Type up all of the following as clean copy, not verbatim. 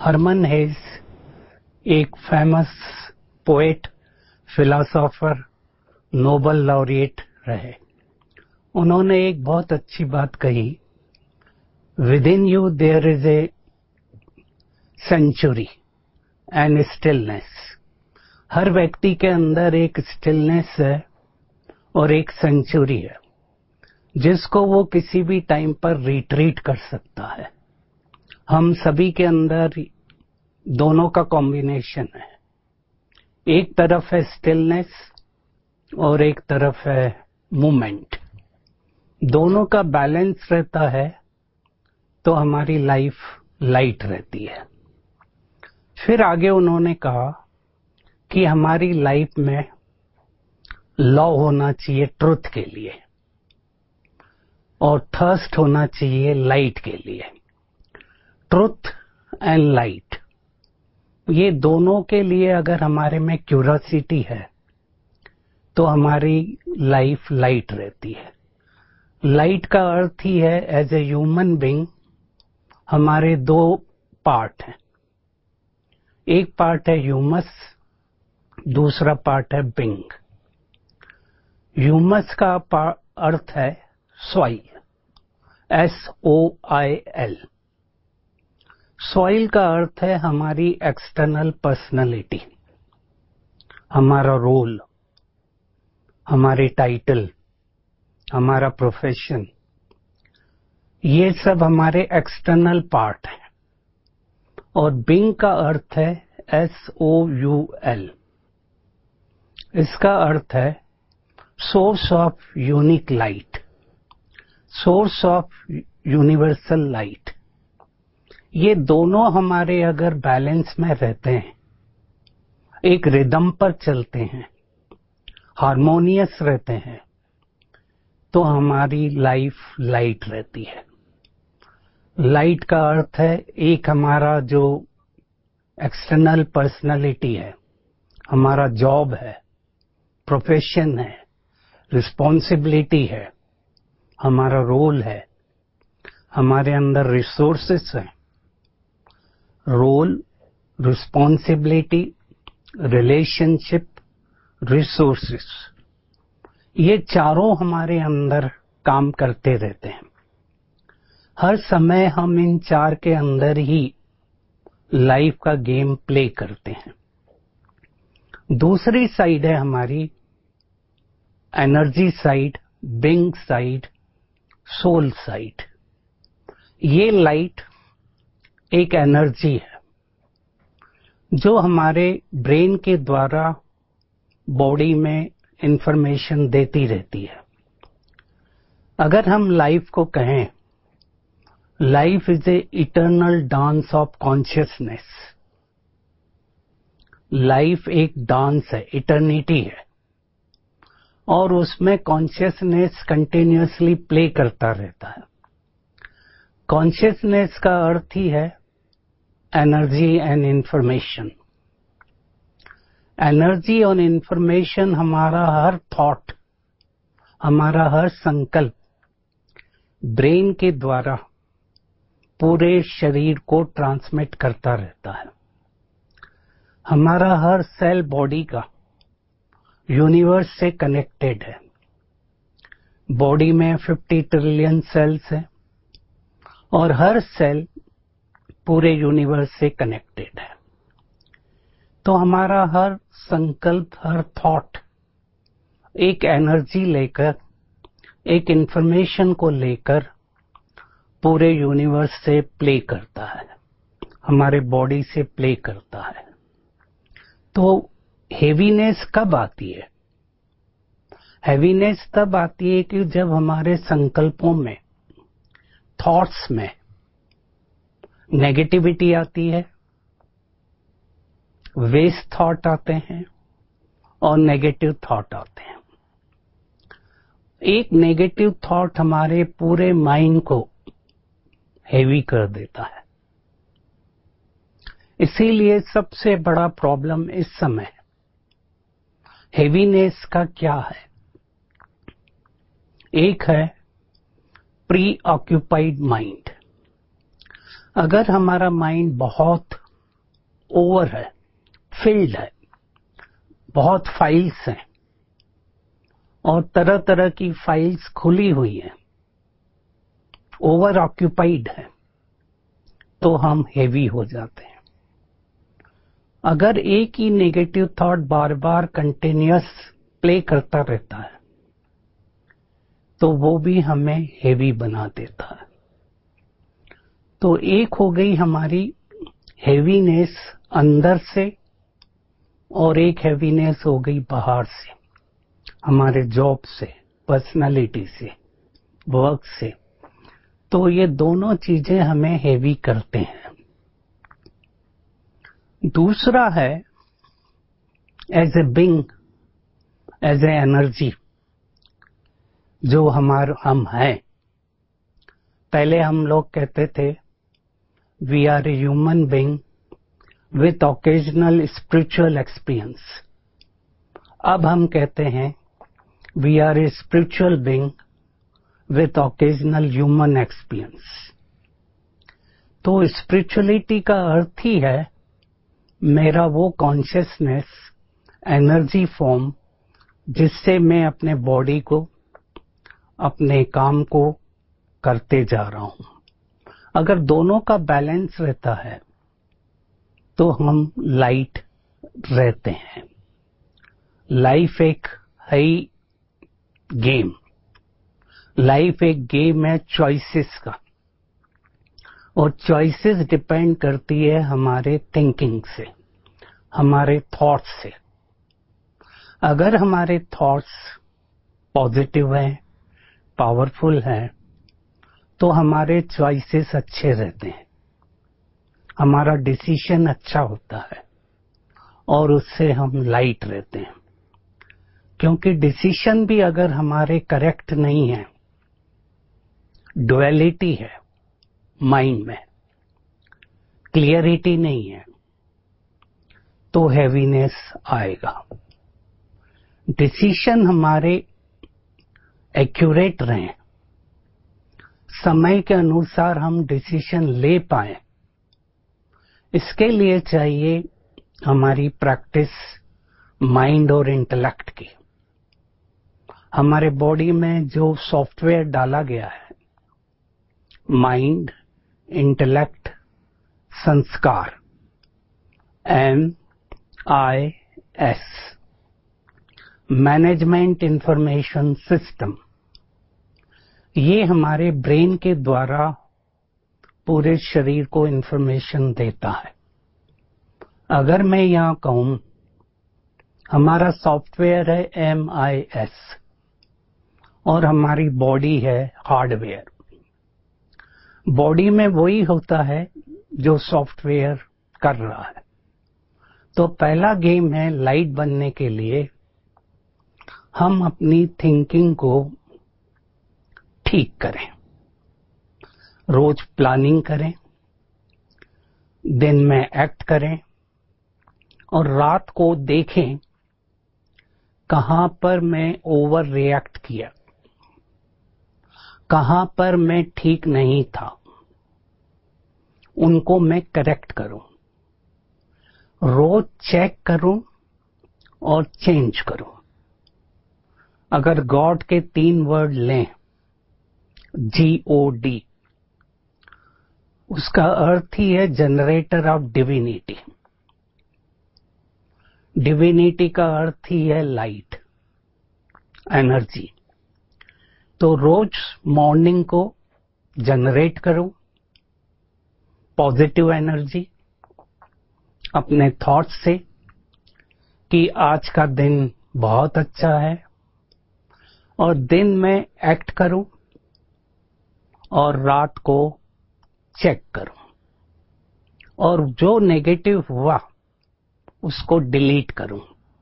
Harman Hesse एक famous poet, philosopher, Nobel laureate रहे। उन्होंने एक बहुत अच्छी बात कही, within you there is a sanctuary and stillness. हर व्यक्ति के अंदर एक स्टिलनेस है और एक सेंचुरी है जिसको वो किसी भी टाइम पर रिट्रीट कर सकता है। हम सभी के अंदर दोनों का कॉम्बिनेशन है, एक तरफ है स्टिलनेस और एक तरफ है मूवमेंट। दोनों का बैलेंस रहता है तो हमारी लाइफ लाइट रहती है। फिर आगे उन्होंने कहा कि हमारी लाइफ में लव होना चाहिए ट्रुथ के लिए और थर्स्ट होना चाहिए लाइट के लिए। ट्रुथ एंड लाइट, ये दोनों के लिए अगर हमारे में क्यूरियोसिटी है तो हमारी लाइफ लाइट रहती है। लाइट का अर्थ ही है एज ए ह्यूमन बीइंग हमारे दो पार्ट हैं, एक पार्ट है ह्यूमस, दूसरा पार्ट है बिंग। ह्यूमस का अर्थ है सॉइल, SOIL। सॉइल का अर्थ है हमारी एक्सटर्नल पर्सनालिटी, हमारा रोल, हमारे टाइटल, हमारा प्रोफेशन, ये सब हमारे एक्सटर्नल पार्ट हैं। और बिंग का अर्थ है SOUL। इसका अर्थ है source of unique light, source of universal light. ये दोनों हमारे अगर बैलेंस में रहते हैं, एक रिदम पर चलते हैं, हार्मोनियस रहते हैं, तो हमारी लाइफ लाइट रहती है। लाइट का अर्थ है एक हमारा जो एक्सटर्नल पर्सनालिटी है, हमारा जॉब है, प्रोफेशन है, रिस्पॉन्सिबिलिटी है, हमारा रोल है, हमारे अंदर रिसोर्सेस हैं। रोल, रिस्पॉन्सिबिलिटी, रिलेशनशिप, रिसोर्सेस, ये चारों हमारे अंदर काम करते रहते हैं। हर समय हम इन चार के अंदर ही लाइफ का गेम प्ले करते हैं। दूसरी साइड है हमारी energy side, being side, soul side. ये लाइट एक एनर्जी है जो हमारे ब्रेन के द्वारा बॉडी में इंफॉर्मेशन देती रहती है। अगर हम लाइफ को कहें, life is a eternal dance of consciousness. Life एक डांस है, इटर्निटी है, और उसमें कॉन्शियसनेस कंटिन्यूअसली प्ले करता रहता है। कॉन्शियसनेस का अर्थ ही है एनर्जी एंड इंफॉर्मेशन। एनर्जी और इंफॉर्मेशन हमारा हर थॉट, हमारा हर संकल्प ब्रेन के द्वारा पूरे शरीर को ट्रांसमिट करता रहता है। हमारा हर सेल बॉडी का यूनिवर्स से कनेक्टेड है। बॉडी में 50 ट्रिलियन सेल्स हैं और हर सेल पूरे यूनिवर्स से कनेक्टेड है। तो हमारा हर संकल्प, हर थॉट एक एनर्जी लेकर, एक इंफॉर्मेशन को लेकर पूरे यूनिवर्स से प्ले करता है, हमारे बॉडी से प्ले करता है। तो हेवीनेस कब आती है? हेवीनेस तब आती है कि जब हमारे संकल्पों में, थॉट्स में नेगेटिविटी आती है, वेस्ट थॉट आते हैं और नेगेटिव थॉट आते हैं। एक नेगेटिव थॉट हमारे पूरे माइंड को हेवी कर देता है। इसीलिए सबसे बड़ा प्रॉब्लम इस समय हेवीनेस का क्या है? एक है प्री ऑक्यूपाइड माइंड। अगर हमारा माइंड बहुत ओवर है, फिल्ड है, बहुत फाइल्स हैं और तरह तरह की फाइल्स खुली हुई हैं, ओवर ऑक्यूपाइड है, तो हम हेवी हो जाते हैं। अगर एक ही नेगेटिव थॉट बार बार कंटिन्यूअस प्ले करता रहता है तो वो भी हमें हेवी बना देता है। तो एक हो गई हमारी हेवीनेस अंदर से और एक हेवीनेस हो गई बाहर से, हमारे जॉब से, पर्सनालिटी से, वर्क से। तो ये दोनों चीजें हमें हेवी करते हैं। दूसरा है as a being, as a energy जो हम हैं। पहले हम लोग कहते थे we are a human being with occasional spiritual experience. अब हम कहते हैं we are a spiritual being with occasional human experience. तो स्पिरिचुअलिटी का अर्थ ही है मेरा वो कॉन्शियसनेस, एनर्जी फॉर्म जिससे मैं अपने बॉडी को, अपने काम को करते जा रहा हूं। अगर दोनों का बैलेंस रहता है तो हम लाइट रहते हैं। लाइफ एक है गेम, लाइफ एक गेम है चॉइसेस का, और चॉइसेस डिपेंड करती है हमारे थिंकिंग से, हमारे थॉट्स से। अगर हमारे थॉट्स पॉजिटिव हैं, पावरफुल हैं, तो हमारे चॉइसेस अच्छे रहते हैं, हमारा डिसीजन अच्छा होता है और उससे हम लाइट रहते हैं। क्योंकि डिसीजन भी अगर हमारे करेक्ट नहीं है, डुअलिटी है माइंड में, क्लियरिटी नहीं है, तो हैवीनेस आएगा। डिसीजन हमारे एक्यूरेट रहें, समय के अनुसार हम डिसीजन ले पाए, इसके लिए चाहिए हमारी प्रैक्टिस माइंड और इंटेलेक्ट की। हमारे बॉडी में जो सॉफ्टवेयर डाला गया है, माइंड, इंटेलेक्ट, संस्कार, MIS, मैनेजमेंट इंफॉर्मेशन सिस्टम, ये हमारे ब्रेन के द्वारा पूरे शरीर को इंफॉर्मेशन देता है। अगर मैं यहां कहूं हमारा सॉफ्टवेयर है MIS और हमारी बॉडी है हार्डवेयर। बॉडी में वही होता है जो सॉफ्टवेयर कर रहा है। तो पहला गेम है लाइट बनने के लिए हम अपनी थिंकिंग को ठीक करें, रोज प्लानिंग करें, दिन में एक्ट करें और रात को देखें कहां पर मैं ओवर रिएक्ट किया, कहां पर मैं ठीक नहीं था, उनको मैं करेक्ट करूं। रोज चेक करूं और चेंज करूं। अगर गॉड के 3 वर्ड लें, GOD, उसका अर्थ ही है जनरेटर ऑफ डिविनिटी। डिविनिटी का अर्थ ही है लाइट, एनर्जी। तो रोज मॉर्निंग को जनरेट करो पॉजिटिव एनर्जी अपने थॉट्स से कि आज का दिन बहुत अच्छा है, और दिन में एक्ट करूं और रात को चेक करूं, और जो नेगेटिव हुआ उसको डिलीट करूं।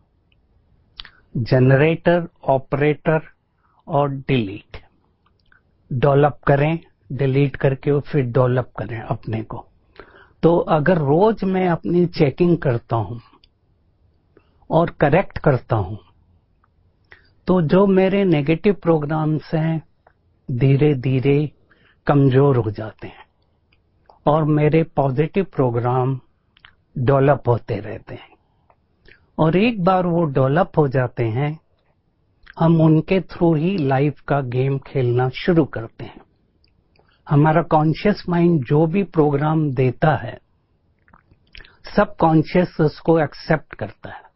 जनरेटर, ऑपरेटर और डिलीट, डेवलप करें, डिलीट करके और फिर डेवलप करें अपने को। तो अगर रोज मैं अपनी चेकिंग करता हूं और करेक्ट करता हूं तो जो मेरे नेगेटिव प्रोग्राम्स हैं धीरे धीरे कमजोर हो जाते हैं और मेरे पॉजिटिव प्रोग्राम डेवलप होते रहते हैं, और एक बार वो डेवलप हो जाते हैं, हम उनके थ्रू ही लाइफ का गेम खेलना शुरू करते हैं। हमारा कॉन्शियस माइंड जो भी प्रोग्राम देता है, सब कॉन्शियस उसको एक्सेप्ट करता है।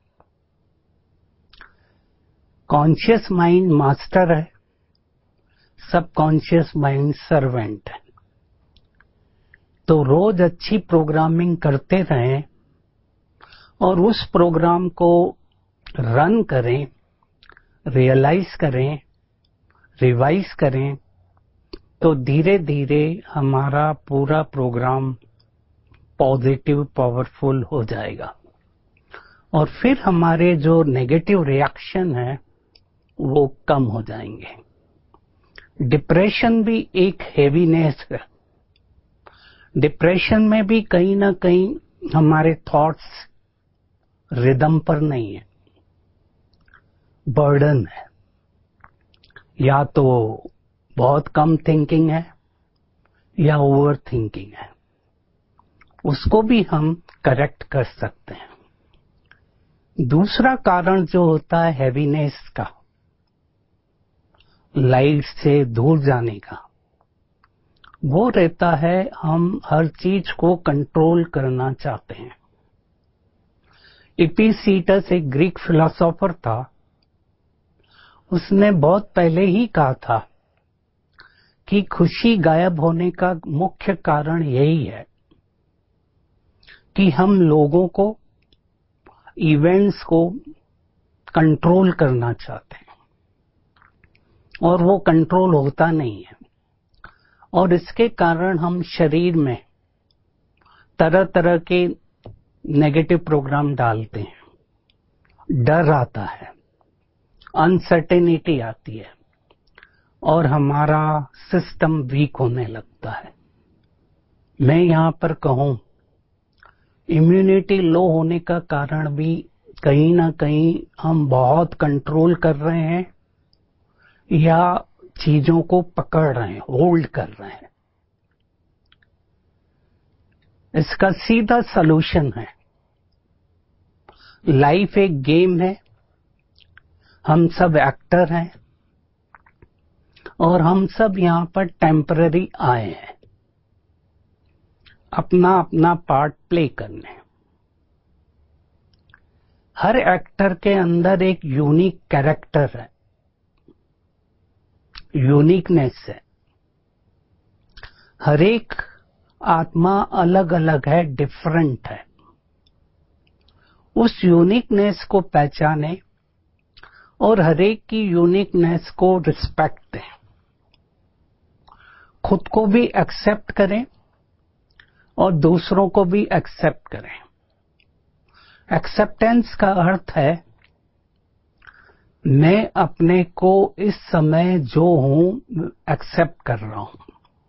कॉन्शियस माइंड मास्टर है, सब कॉन्शियस माइंड सर्वेंट है। तो रोज अच्छी प्रोग्रामिंग करते रहें और उस प्रोग्राम को रन करें, रियलाइज करें, रिवाइज करें, तो धीरे धीरे हमारा पूरा प्रोग्राम पॉजिटिव पावरफुल हो जाएगा, और फिर हमारे जो नेगेटिव रिएक्शन है वो कम हो जाएंगे। डिप्रेशन भी एक हेवीनेस है। डिप्रेशन में भी कहीं ना कहीं हमारे थॉट्स रिदम पर नहीं है, बर्डन है, या तो बहुत कम थिंकिंग है या ओवर थिंकिंग है। उसको भी हम करेक्ट कर सकते हैं। दूसरा कारण जो होता है हैवीनेस का, लाइट से दूर जाने का, वो रहता है हम हर चीज को कंट्रोल करना चाहते हैं। इपिसीटस एक ग्रीक फिलोसोफर था, उसने बहुत पहले ही कहा था कि खुशी गायब होने का मुख्य कारण यही है कि हम लोगों को, इवेंट्स को कंट्रोल करना चाहते हैं और वो कंट्रोल होता नहीं है, और इसके कारण हम शरीर में तरह तरह के नेगेटिव प्रोग्राम डालते हैं। डर आता है, अनसर्टेनिटी आती है, और हमारा सिस्टम वीक होने लगता है। मैं यहां पर कहूं, इम्यूनिटी लो होने का कारण भी कहीं ना कहीं हम बहुत कंट्रोल कर रहे हैं या चीजों को पकड़ रहे हैं, होल्ड कर रहे हैं। इसका सीधा सलूशन है, लाइफ एक गेम है, हम सब एक्टर हैं और हम सब यहां पर टेम्पररी आए हैं अपना अपना पार्ट प्ले करने। हर एक्टर के अंदर एक यूनिक कैरेक्टर है, यूनिकनेस है। हर एक आत्मा अलग अलग है, डिफरेंट है। उस यूनिकनेस को पहचाने और हर एक की यूनिकनेस को रिस्पेक्ट दें, खुद को भी एक्सेप्ट करें और दूसरों को भी एक्सेप्ट करें। एक्सेप्टेंस का अर्थ है मैं अपने को इस समय जो हूं एक्सेप्ट कर रहा हूं।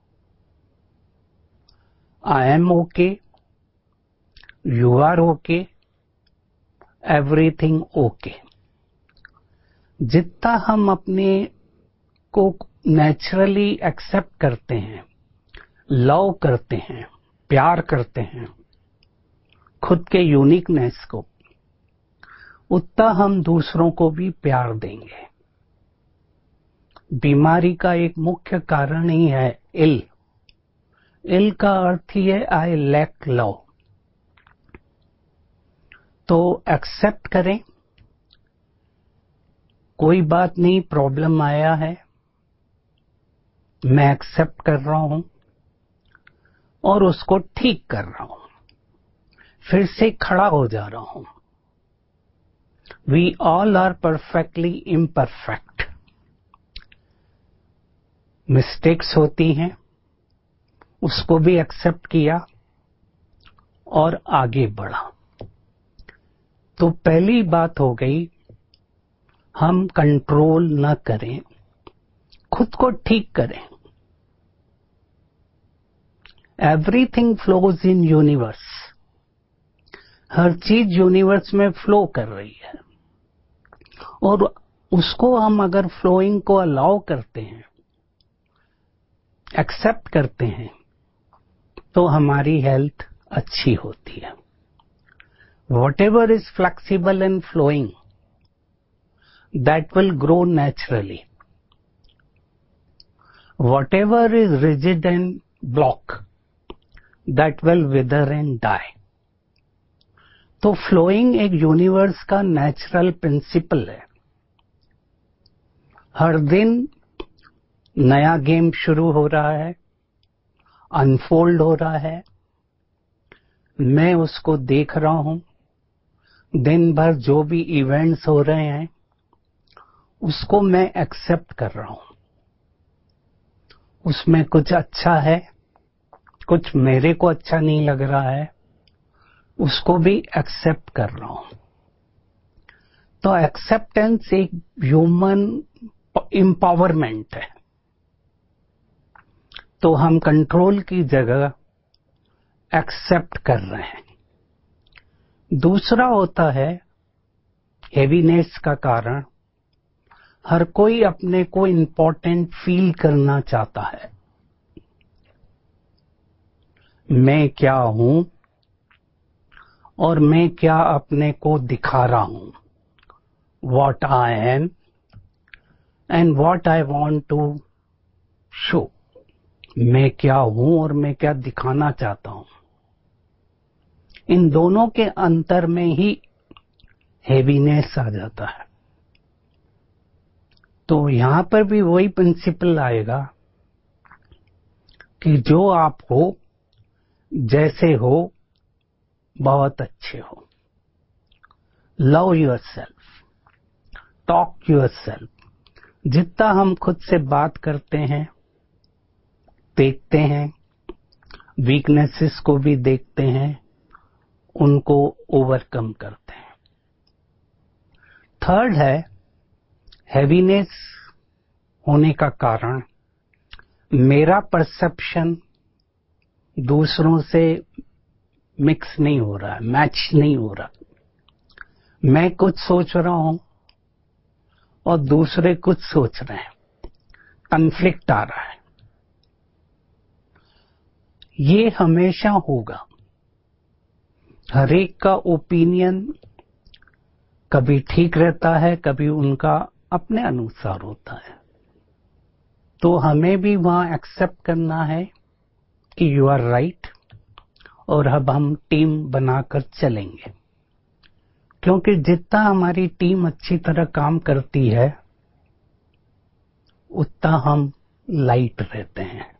I am okay, you are okay, everything okay. जितना हम अपने को नेचुरली एक्सेप्ट करते हैं, लव करते हैं, प्यार करते हैं खुद के यूनिकनेस को, उतना हम दूसरों को भी प्यार देंगे। बीमारी का एक मुख्य कारण ही है इल। इल का अर्थ ही है आई लैक लव। तो एक्सेप्ट करें, कोई बात नहीं, प्रॉब्लम आया है, मैं एक्सेप्ट कर रहा हूं और उसको ठीक कर रहा हूं, फिर से खड़ा हो जा रहा हूं। We all are perfectly imperfect. Mistakes होती हैं, उसको भी एक्सेप्ट किया और आगे बढ़ा। तो पहली बात हो गई, हम कंट्रोल न करें, खुद को ठीक करें। Everything flows in universe. हर चीज यूनिवर्स में फ्लो कर रही है, और उसको हम अगर फ्लोइंग को अलाउ करते हैं, एक्सेप्ट करते हैं, तो हमारी हेल्थ अच्छी होती है। whatever is flexible and flowing, that will grow naturally. Whatever is rigid and block, that will wither and die. तो फ्लोइंग एक यूनिवर्स का नेचुरल प्रिंसिपल है. हर दिन नया गेम शुरू हो रहा है, अनफोल्ड हो रहा है, मैं उसको देख रहा हूं. दिन भर जो भी इवेंट्स हो रहे हैं उसको मैं एक्सेप्ट कर रहा हूं. उसमें कुछ अच्छा है, कुछ मेरे को अच्छा नहीं लग रहा है, उसको भी एक्सेप्ट कर रहा हूं. तो एक्सेप्टेंस एक ह्यूमन एम्पावरमेंट है. तो हम कंट्रोल की जगह एक्सेप्ट कर रहे हैं. दूसरा होता है हेवीनेस का कारण. हर कोई अपने को इम्पोर्टेंट फील करना चाहता है. मैं क्या हूं और मैं क्या अपने को दिखा रहा हूं. What I am and what I want to show. मैं क्या हूं और मैं क्या दिखाना चाहता हूं. इन दोनों के अंतर में ही हेवीनेस आ जाता है. तो यहां पर भी वही प्रिंसिपल आएगा कि जो आप हो, जैसे हो, बहुत अच्छे हो. Love yourself, talk yourself. जितना हम खुद से बात करते हैं, देखते हैं, वीकनेसेस को भी देखते हैं, उनको ओवरकम करते हैं. थर्ड है हैवीनेस होने का कारण मेरा परसेप्शन दूसरों से मिक्स नहीं हो रहा है, मैच नहीं हो रहा. मैं कुछ सोच रहा हूं और दूसरे कुछ सोच रहे हैं, कन्फ्लिक्ट आ रहा है. ये हमेशा होगा. हर एक का ओपिनियन कभी ठीक रहता है, कभी उनका अपने अनुसार होता है. तो हमें भी वहां एक्सेप्ट करना है कि यू आर राइट, और अब हम टीम बनाकर चलेंगे. क्योंकि जितना हमारी टीम अच्छी तरह काम करती है, उतना हम लाइट रहते हैं.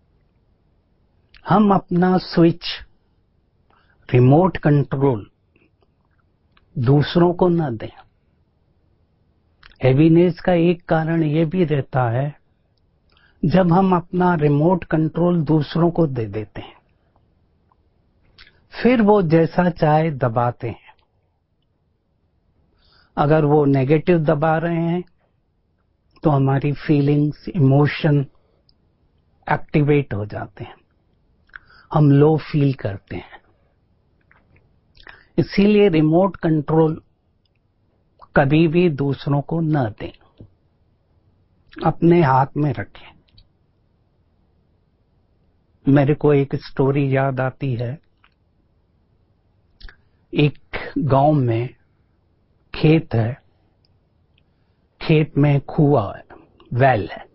हम अपना स्विच, रिमोट कंट्रोल दूसरों को न दें. हेवीनेस का एक कारण यह भी रहता है जब हम अपना रिमोट कंट्रोल दूसरों को दे देते हैं, फिर वो जैसा चाहे दबाते हैं. अगर वो नेगेटिव दबा रहे हैं तो हमारी फीलिंग्स, इमोशन एक्टिवेट हो जाते हैं, हम लो फील करते हैं. इसीलिए रिमोट कंट्रोल कभी भी दूसरों को न दें, अपने हाथ में रखें. मेरे को एक स्टोरी याद आती है. एक गांव में खेत है, खेत में कुआं है, वेल है.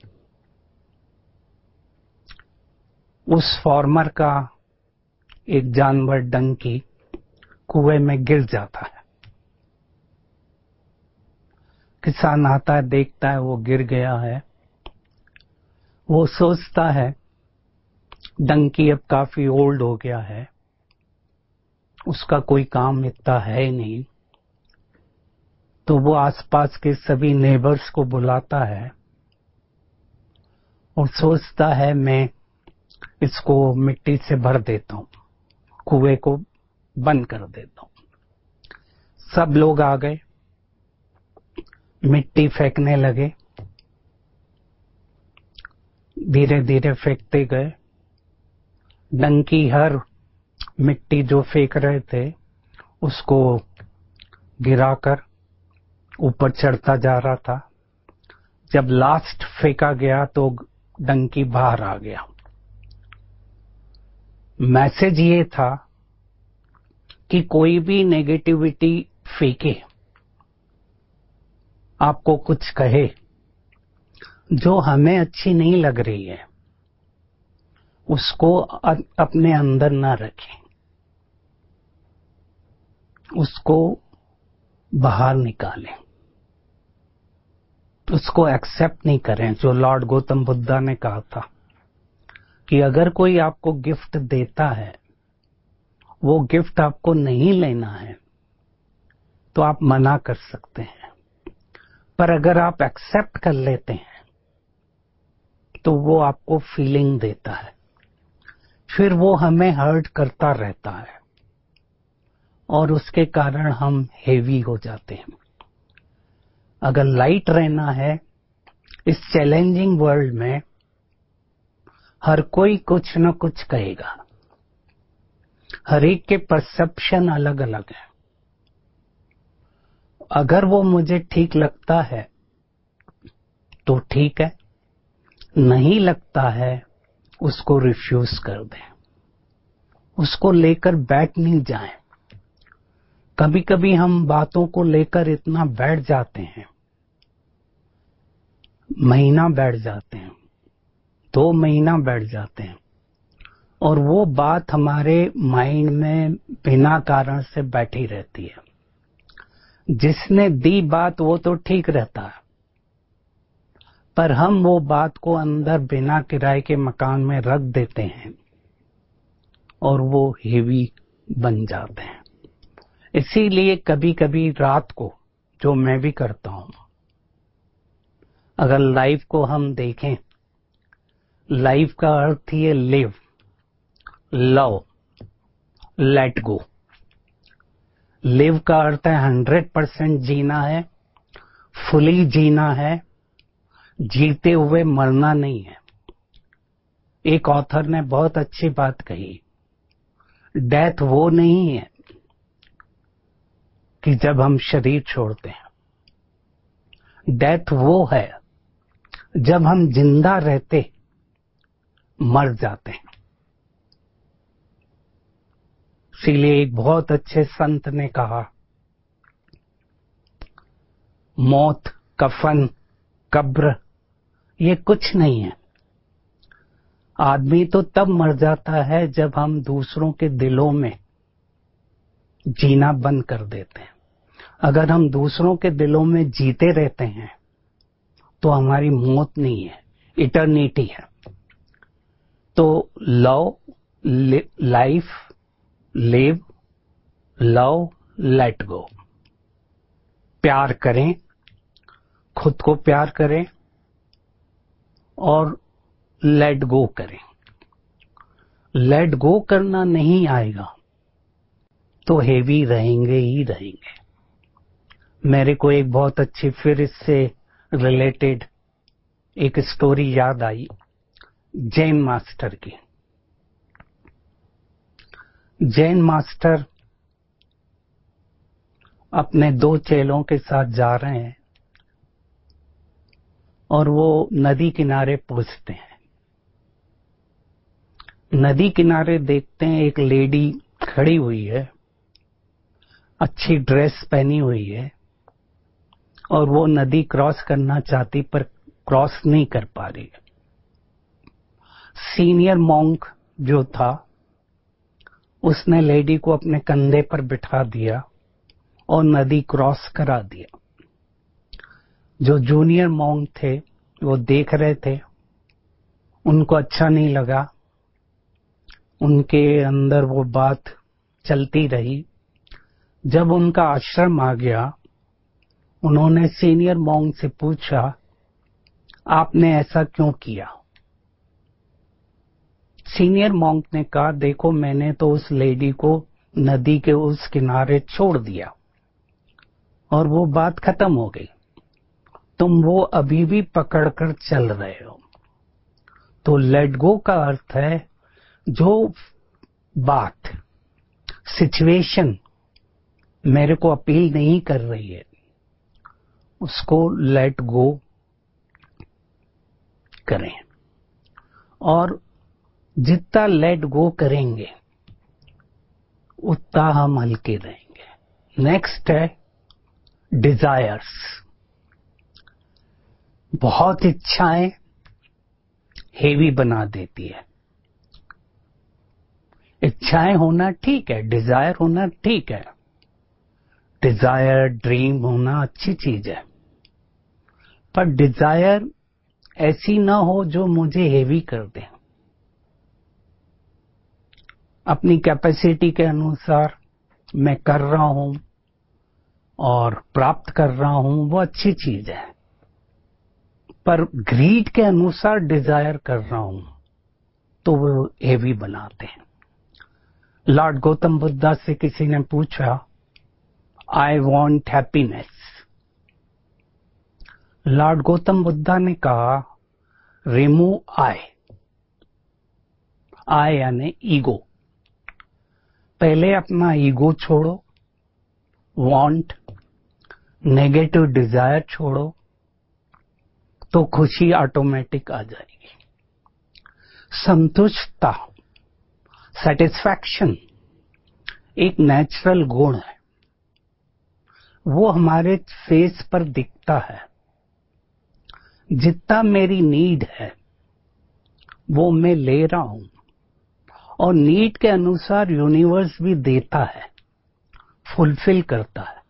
उस फार्मर का एक जानवर डंकी कुएं में गिर जाता है. किसान आता है, देखता है वो गिर गया है. वो सोचता है डंकी अब काफी ओल्ड हो गया है, उसका कोई काम इतना है नहीं. तो वो आसपास के सभी नेबर्स को बुलाता है और सोचता है मैं इसको मिट्टी से भर देता हूं, कुएं को बंद कर देता हूं. सब लोग आ गए, मिट्टी फेंकने लगे. धीरे धीरे फेंकते गए. डंकी हर मिट्टी जो फेंक रहे थे उसको गिराकर ऊपर चढ़ता जा रहा था. जब लास्ट फेंका गया तो डंकी बाहर आ गया. मैसेज ये था कि कोई भी नेगेटिविटी फेंके, आपको कुछ कहे जो हमें अच्छी नहीं लग रही है, उसको अपने अंदर ना रखें, उसको बाहर निकालें, उसको एक्सेप्ट नहीं करें। जो लॉर्ड गौतम बुद्धा ने कहा था कि अगर कोई आपको गिफ्ट देता है, वो गिफ्ट आपको नहीं लेना है तो आप मना कर सकते हैं, पर अगर आप एक्सेप्ट कर लेते हैं तो वो आपको फीलिंग देता है, फिर वो हमें हर्ट करता रहता है और उसके कारण हम हेवी हो जाते हैं। अगर लाइट रहना है इस चैलेंजिंग वर्ल्ड में, हर कोई कुछ न कुछ कहेगा, हर एक के परसेप्शन अलग अलग है। अगर वो मुझे ठीक लगता है तो ठीक है, नहीं लगता है उसको रिफ्यूज कर दें, उसको लेकर बैठ नहीं जाएं। कभी कभी हम बातों को लेकर इतना बैठ जाते हैं, महीना बैठ जाते हैं, 2 महीना बैठ जाते हैं, और वो बात हमारे माइंड में बिना कारण से बैठी रहती है। जिसने दी बात वो तो ठीक रहता है, पर हम वो बात को अंदर बिना किराए के मकान में रख देते हैं और वो हेवी बन जाते हैं। इसीलिए कभी कभी रात को, जो मैं भी करता हूं, अगर लाइफ को हम देखें, लाइफ का अर्थ ही है live, love, let go. Live का अर्थ है 100% जीना है, फुली जीना है, जीते हुए मरना नहीं है। एक ऑथर ने बहुत अच्छी बात कही, डेथ वो नहीं है कि जब हम शरीर छोड़ते हैं, डेथ वो है जब हम जिंदा रहते मर जाते हैं। इसीलिए एक बहुत अच्छे संत ने कहा, मौत, कफन, कब्र ये कुछ नहीं है। आदमी तो तब मर जाता है जब हम दूसरों के दिलों में जीना बंद कर देते हैं। अगर हम दूसरों के दिलों में जीते रहते हैं तो हमारी मौत नहीं है, इटर्निटी है। तो love, life, live, love, let go. प्यार करें, खुद को प्यार करें और लेट गो करें। लेट गो करना नहीं आएगा तो हेवी रहेंगे ही रहेंगे। मेरे को एक बहुत अच्छी, फिर इससे रिलेटेड एक स्टोरी याद आई, जैन मास्टर की। जैन मास्टर अपने 2 चेलों के साथ जा रहे हैं और वो नदी किनारे पहुंचते हैं। नदी किनारे देखते हैं एक लेडी खड़ी हुई है, अच्छी ड्रेस पहनी हुई है, और वो नदी क्रॉस करना चाहती पर क्रॉस नहीं कर पा रही है। सीनियर मॉन्क जो था उसने लेडी को अपने कंधे पर बिठा दिया और नदी क्रॉस करा दिया। जो जूनियर मॉन्क थे वो देख रहे थे, उनको अच्छा नहीं लगा, उनके अंदर वो बात चलती रही। जब उनका आश्रम आ गया, उन्होंने सीनियर मॉन्क से पूछा, आपने ऐसा क्यों किया? सीनियर मॉन्क ने कहा, देखो मैंने तो उस लेडी को नदी के उस किनारे छोड़ दिया और वो बात खत्म हो गई, तुम वो अभी भी पकड़कर चल रहे हो। तो लेट गो का अर्थ है जो बात, सिचुएशन मेरे को अपील नहीं कर रही है उसको लेट गो करें। और जितना लेट गो करेंगे उतना हम हल्के रहेंगे। नेक्स्ट है डिजायर्स। बहुत इच्छाएं हेवी बना देती है। इच्छाएं होना ठीक है, डिजायर होना ठीक है, डिजायर ड्रीम होना अच्छी चीज है, पर डिजायर ऐसी ना हो जो मुझे हेवी कर दे। अपनी कैपेसिटी के अनुसार मैं कर रहा हूं और प्राप्त कर रहा हूं, वो अच्छी चीज है, पर ग्रीड के अनुसार डिजायर कर रहा हूं तो वो हेवी बनाते हैं। लॉर्ड गौतम बुद्धा से किसी ने पूछा, I want happiness. Lord Gautam Buddha ने कहा, रिमूव आई। आई यानी ईगो। पहले अपना ईगो छोड़ो, वांट, नेगेटिव डिजायर छोड़ो, तो खुशी ऑटोमेटिक आ जाएगी। संतुष्टता, सेटिस्फैक्शन एक नेचुरल गुण है, वो हमारे फेस पर दिखता है। जितना मेरी नीड है वो मैं ले रहा हूं, और नीड के अनुसार यूनिवर्स भी देता है, फुलफिल करता है।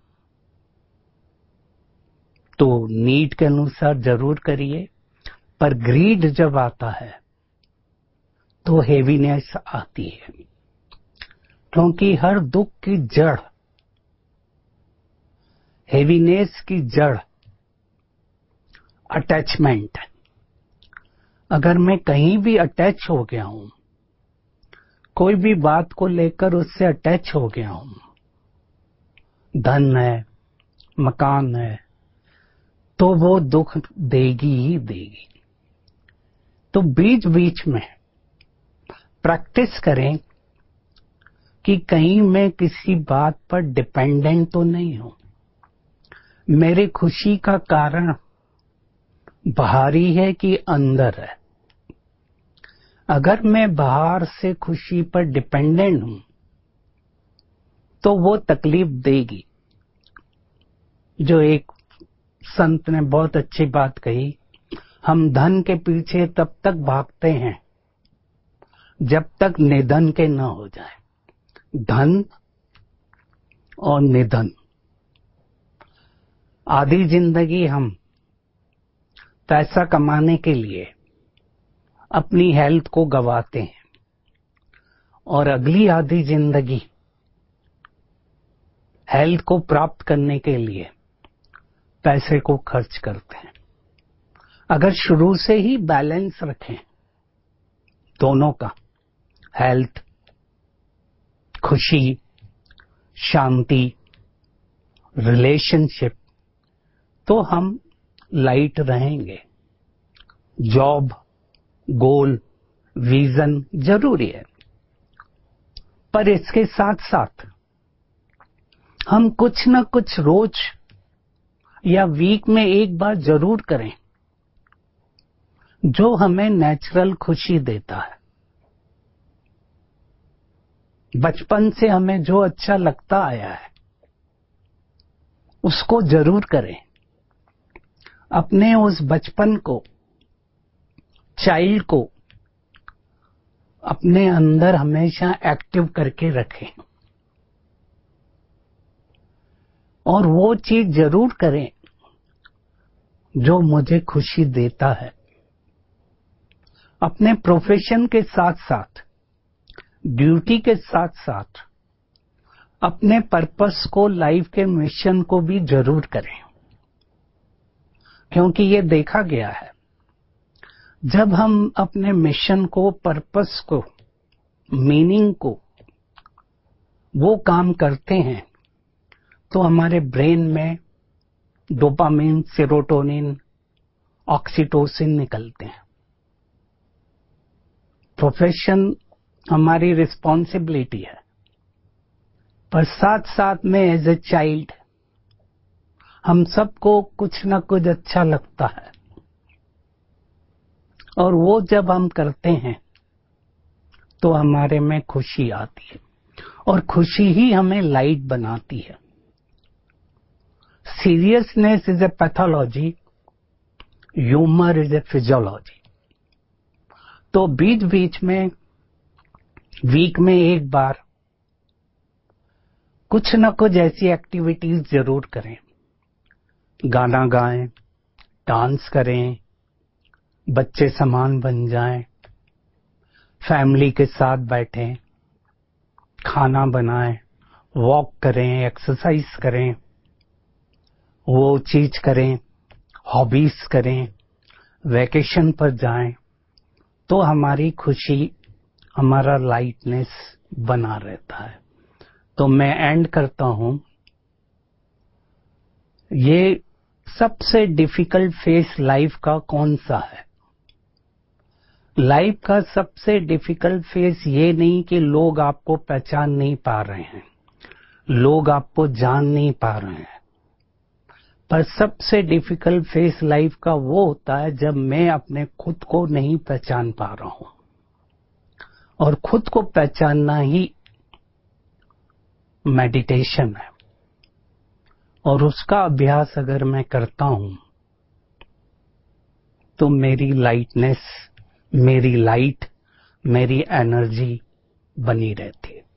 तो नीड के अनुसार जरूर करिए, पर ग्रीड जब आता है तो हेवीनेस आती है, क्योंकि हर दुख की जड़, हेवीनेस की जड़ अटैचमेंट है। अगर मैं कहीं भी अटैच हो गया हूं, कोई भी बात को लेकर उससे अटैच हो गया हूं, धन है, मकान है, तो वो दुख देगी ही देगी। तो बीच बीच में प्रैक्टिस करें कि कहीं मैं किसी बात पर डिपेंडेंट तो नहीं हूं। मेरी खुशी का कारण बाहरी है कि अंदर है। अगर मैं बाहर से खुशी पर डिपेंडेंट हूं तो वो तकलीफ देगी। जो एक संत ने बहुत अच्छी बात कही, हम धन के पीछे तब तक भागते हैं जब तक निधन के न हो जाए। धन और निधन, आधी जिंदगी हम पैसा कमाने के लिए अपनी हेल्थ को गवाते हैं, और अगली आधी जिंदगी हेल्थ को प्राप्त करने के लिए पैसे को खर्च करते हैं। अगर शुरू से ही बैलेंस रखें दोनों का, हेल्थ, खुशी, शांति, रिलेशनशिप, तो हम लाइट रहेंगे। जॉब, गोल, विजन जरूरी है, पर इसके साथ साथ हम कुछ न कुछ रोज या वीक में एक बार जरूर करें जो हमें नेचुरल खुशी देता है। बचपन से हमें जो अच्छा लगता आया है उसको जरूर करें। अपने उस बचपन को, चाइल्ड को अपने अंदर हमेशा एक्टिव करके रखें, और वो चीज जरूर करें जो मुझे खुशी देता है। अपने प्रोफेशन के साथ साथ, ड्यूटी के साथ साथ अपने पर्पस को, लाइफ के मिशन को भी जरूर करें, क्योंकि ये देखा गया है जब हम अपने मिशन को, पर्पस को, मीनिंग को वो काम करते हैं तो हमारे ब्रेन में डोपामिन, सेरोटोनिन, ऑक्सीटोसिन निकलते हैं। प्रोफेशन हमारी रिस्पॉन्सिबिलिटी है, पर साथ साथ में एज ए चाइल्ड हम सबको कुछ न कुछ अच्छा लगता है, और वो जब हम करते हैं तो हमारे में खुशी आती है। और खुशी ही हमें लाइट बनाती है। Seriousness is a pathology, humour is a physiology. तो बीच बीच में वीक में एक बार कुछ न कुछ ऐसी एक्टिविटीज जरूर करें। गाना गाएं, डांस करें, बच्चे समान बन जाएं, फैमिली के साथ बैठें, खाना बनाएं, वॉक करें, एक्सरसाइज करें, वो चीज करें, हॉबीज करें, वैकेशन पर जाएं, तो हमारी खुशी, हमारा लाइटनेस बना रहता है। तो मैं एंड करता हूं, ये सबसे डिफिकल्ट फेस लाइफ का कौन सा है? लाइफ का सबसे डिफिकल्ट फेस ये नहीं कि लोग आपको पहचान नहीं पा रहे हैं, लोग आपको जान नहीं पा रहे हैं, पर सबसे डिफिकल्ट फेस लाइफ का वो होता है जब मैं अपने खुद को नहीं पहचान पा रहा हूं। और खुद को पहचानना ही मेडिटेशन है। और उसका अभ्यास अगर मैं करता हूं तो मेरी लाइटनेस, मेरी लाइट, मेरी एनर्जी बनी रहती है।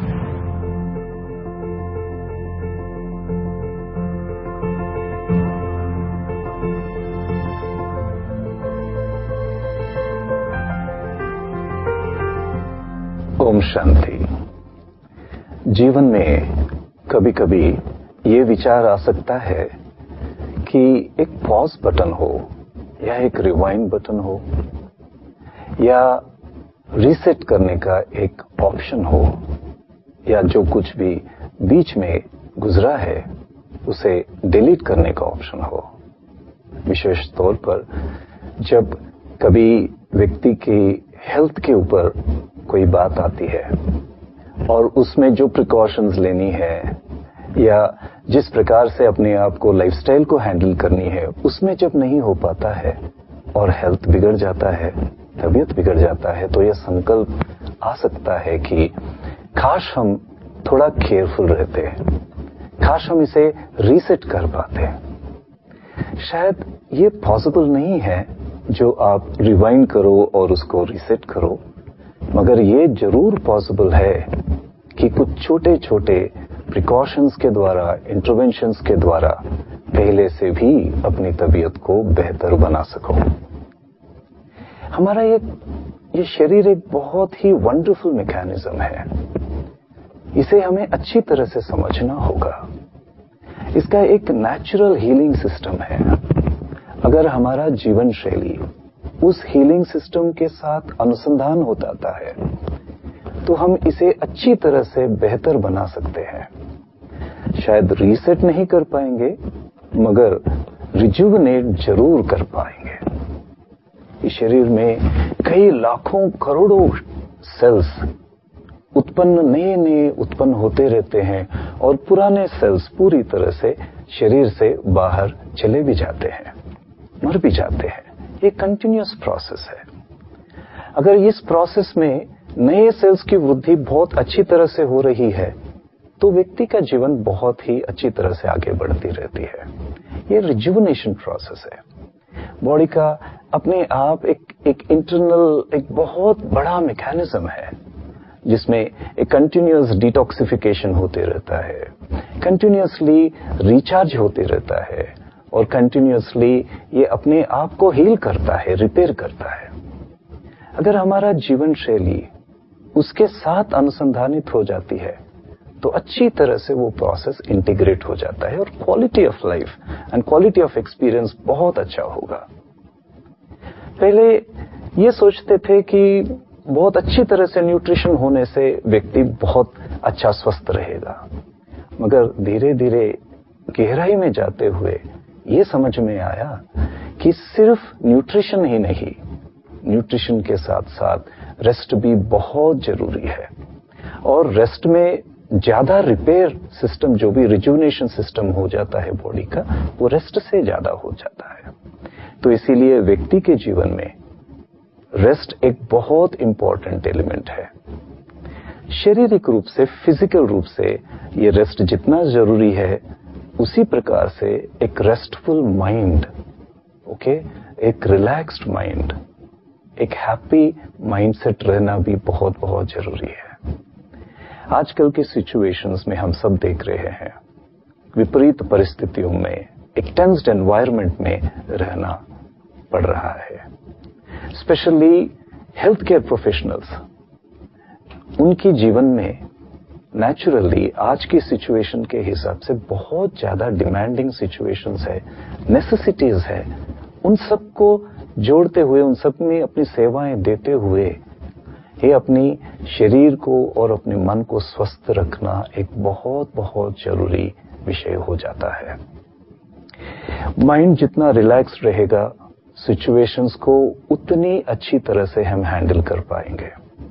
ओम शांति। जीवन में कभी कभी ये विचार आ सकता है कि एक पॉज बटन हो या एक रिवाइंड बटन हो या रीसेट करने का एक ऑप्शन हो या जो कुछ भी बीच में गुजरा है उसे डिलीट करने का ऑप्शन हो। विशेष तौर पर जब कभी व्यक्ति की हेल्थ के ऊपर कोई बात आती है और उसमें जो प्रिकॉशंस लेनी है या जिस प्रकार से अपने आप को लाइफस्टाइल को हैंडल करनी है उसमें जब नहीं हो पाता है और हेल्थ बिगड़ जाता है, तबीयत बिगड़ जाता है, तो यह संकल्प आ सकता है कि काश हम थोड़ा केयरफुल रहते, काश हम इसे रीसेट कर पाते। शायद ये पॉसिबल नहीं है जो आप रिवाइंड करो और उसको रीसेट करो, मगर ये जरूर पॉसिबल है कि कुछ छोटे छोटे प्रिकॉशंस के द्वारा, इंटरवेंशंस के द्वारा पहले से भी अपनी तबीयत को बेहतर बना सको। हमारा ये शरीर एक बहुत ही वंडरफुल मैकेनिज्म है। इसे हमें अच्छी तरह से समझना होगा। इसका एक नेचुरल हीलिंग सिस्टम है। अगर हमारा जीवन शैली उस हीलिंग सिस्टम के साथ अनुसंधान हो जाता है तो हम इसे अच्छी तरह से बेहतर बना सकते हैं। शायद रीसेट नहीं कर पाएंगे मगर रिजुविनेट जरूर कर पाएंगे। इस शरीर में कई लाखों करोड़ों सेल्स नए उत्पन्न होते रहते हैं और पुराने सेल्स पूरी तरह से शरीर से बाहर चले भी जाते हैं, मर भी जाते हैं। ये कंटिन्यूअस प्रोसेस है। अगर इस प्रोसेस में नए सेल्स की वृद्धि बहुत अच्छी तरह से हो रही है तो व्यक्ति का जीवन बहुत ही अच्छी तरह से आगे बढ़ती रहती है। ये रिजुविनेशन प्रोसेस है। बॉडी का अपने आप एक इंटरनल एक बहुत बड़ा मैकेनिज्म है जिसमें एक कंटिन्यूअस डिटॉक्सिफिकेशन होते रहता है, कंटिन्यूअसली रिचार्ज होते रहता है और कंटिन्यूअसली ये अपने आप को हील करता है, रिपेयर करता है। अगर हमारा जीवन शैली उसके साथ अनुसंधानित हो जाती है तो अच्छी तरह से वो प्रोसेस इंटीग्रेट हो जाता है और quality of life and quality of experience बहुत अच्छा होगा। पहले ये सोचते थे कि बहुत अच्छी तरह से न्यूट्रिशन होने से व्यक्ति बहुत अच्छा स्वस्थ रहेगा, मगर धीरे धीरे गहराई में जाते हुए ये समझ में आया कि सिर्फ न्यूट्रिशन ही नहीं, न्यूट्रिशन के साथ साथ रेस्ट भी बहुत जरूरी है। और रेस्ट में ज्यादा रिपेयर सिस्टम, जो भी रिजुविनेशन सिस्टम हो जाता है बॉडी का, वो रेस्ट से ज्यादा हो जाता है। तो इसीलिए व्यक्ति के जीवन में रेस्ट एक बहुत इंपॉर्टेंट एलिमेंट है। शारीरिक रूप से, फिजिकल रूप से ये रेस्ट जितना जरूरी है, उसी प्रकार से एक रेस्टफुल माइंड, ओके, एक रिलैक्स्ड माइंड, एक हैप्पी माइंडसेट रहना भी बहुत बहुत जरूरी है। आजकल की सिचुएशंस में हम सब देख रहे हैं, विपरीत परिस्थितियों में, एक टेंस्ड एनवायरनमेंट में रहना पड़ रहा है। स्पेशली हेल्थ केयर प्रोफेशनल्स, उनकी जीवन में नेचुरली आज की सिचुएशन के हिसाब से बहुत ज्यादा डिमांडिंग सिचुएशंस है, नेसेसिटीज है। उन सबको जोड़ते हुए, उन सब में अपनी सेवाएं देते हुए ये अपनी शरीर को और अपने मन को स्वस्थ रखना एक बहुत बहुत जरूरी विषय हो जाता है। माइंड जितना रिलैक्स रहेगा, सिचुएशंस को उतनी अच्छी तरह से हम हैंडल कर पाएंगे।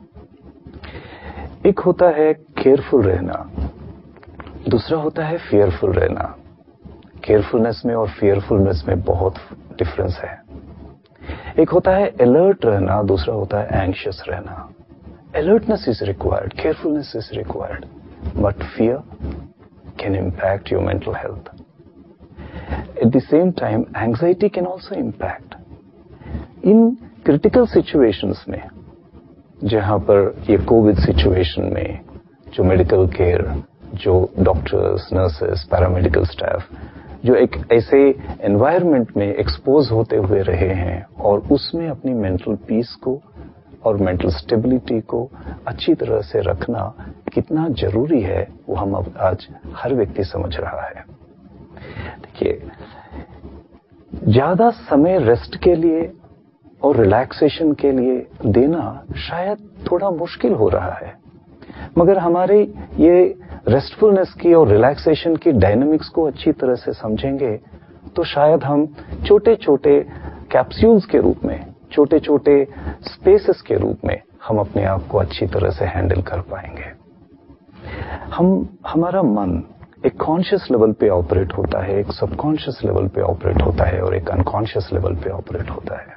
एक होता है केयरफुल रहना, दूसरा होता है फियरफुल रहना। केयरफुलनेस में और फियरफुलनेस में बहुत डिफरेंस है। एक होता है अलर्ट रहना, दूसरा होता है एंग्शियस रहना। Alertness is required, carefulness is required, but fear can impact your mental health. At the same time anxiety can also impact. In critical situations में, जहां पर ये कोविड सिचुएशन में जो मेडिकल केयर, जो डॉक्टर्स, नर्सेस, पैरामेडिकल स्टाफ जो एक ऐसे एनवायरनमेंट में एक्सपोज होते हुए रहे हैं और उसमें अपनी मेंटल पीस को और मेंटल स्टेबिलिटी को अच्छी तरह से रखना कितना जरूरी है, वो हम अब आज हर व्यक्ति समझ रहा है। देखिए, ज्यादा समय रेस्ट के लिए और रिलैक्सेशन के लिए देना शायद थोड़ा मुश्किल हो रहा है, मगर हमारे ये रेस्टफुलनेस की और रिलैक्सेशन की डायनामिक्स को अच्छी तरह से समझेंगे तो शायद हम छोटे छोटे कैप्सूल्स के रूप में, छोटे छोटे स्पेसेस के रूप में हम अपने आप को अच्छी तरह से हैंडल कर पाएंगे। हमारा मन एक कॉन्शियस लेवल पे ऑपरेट होता है, एक सबकॉन्शियस लेवल पे ऑपरेट होता है और एक अनकॉन्शियस लेवल पे ऑपरेट होता है।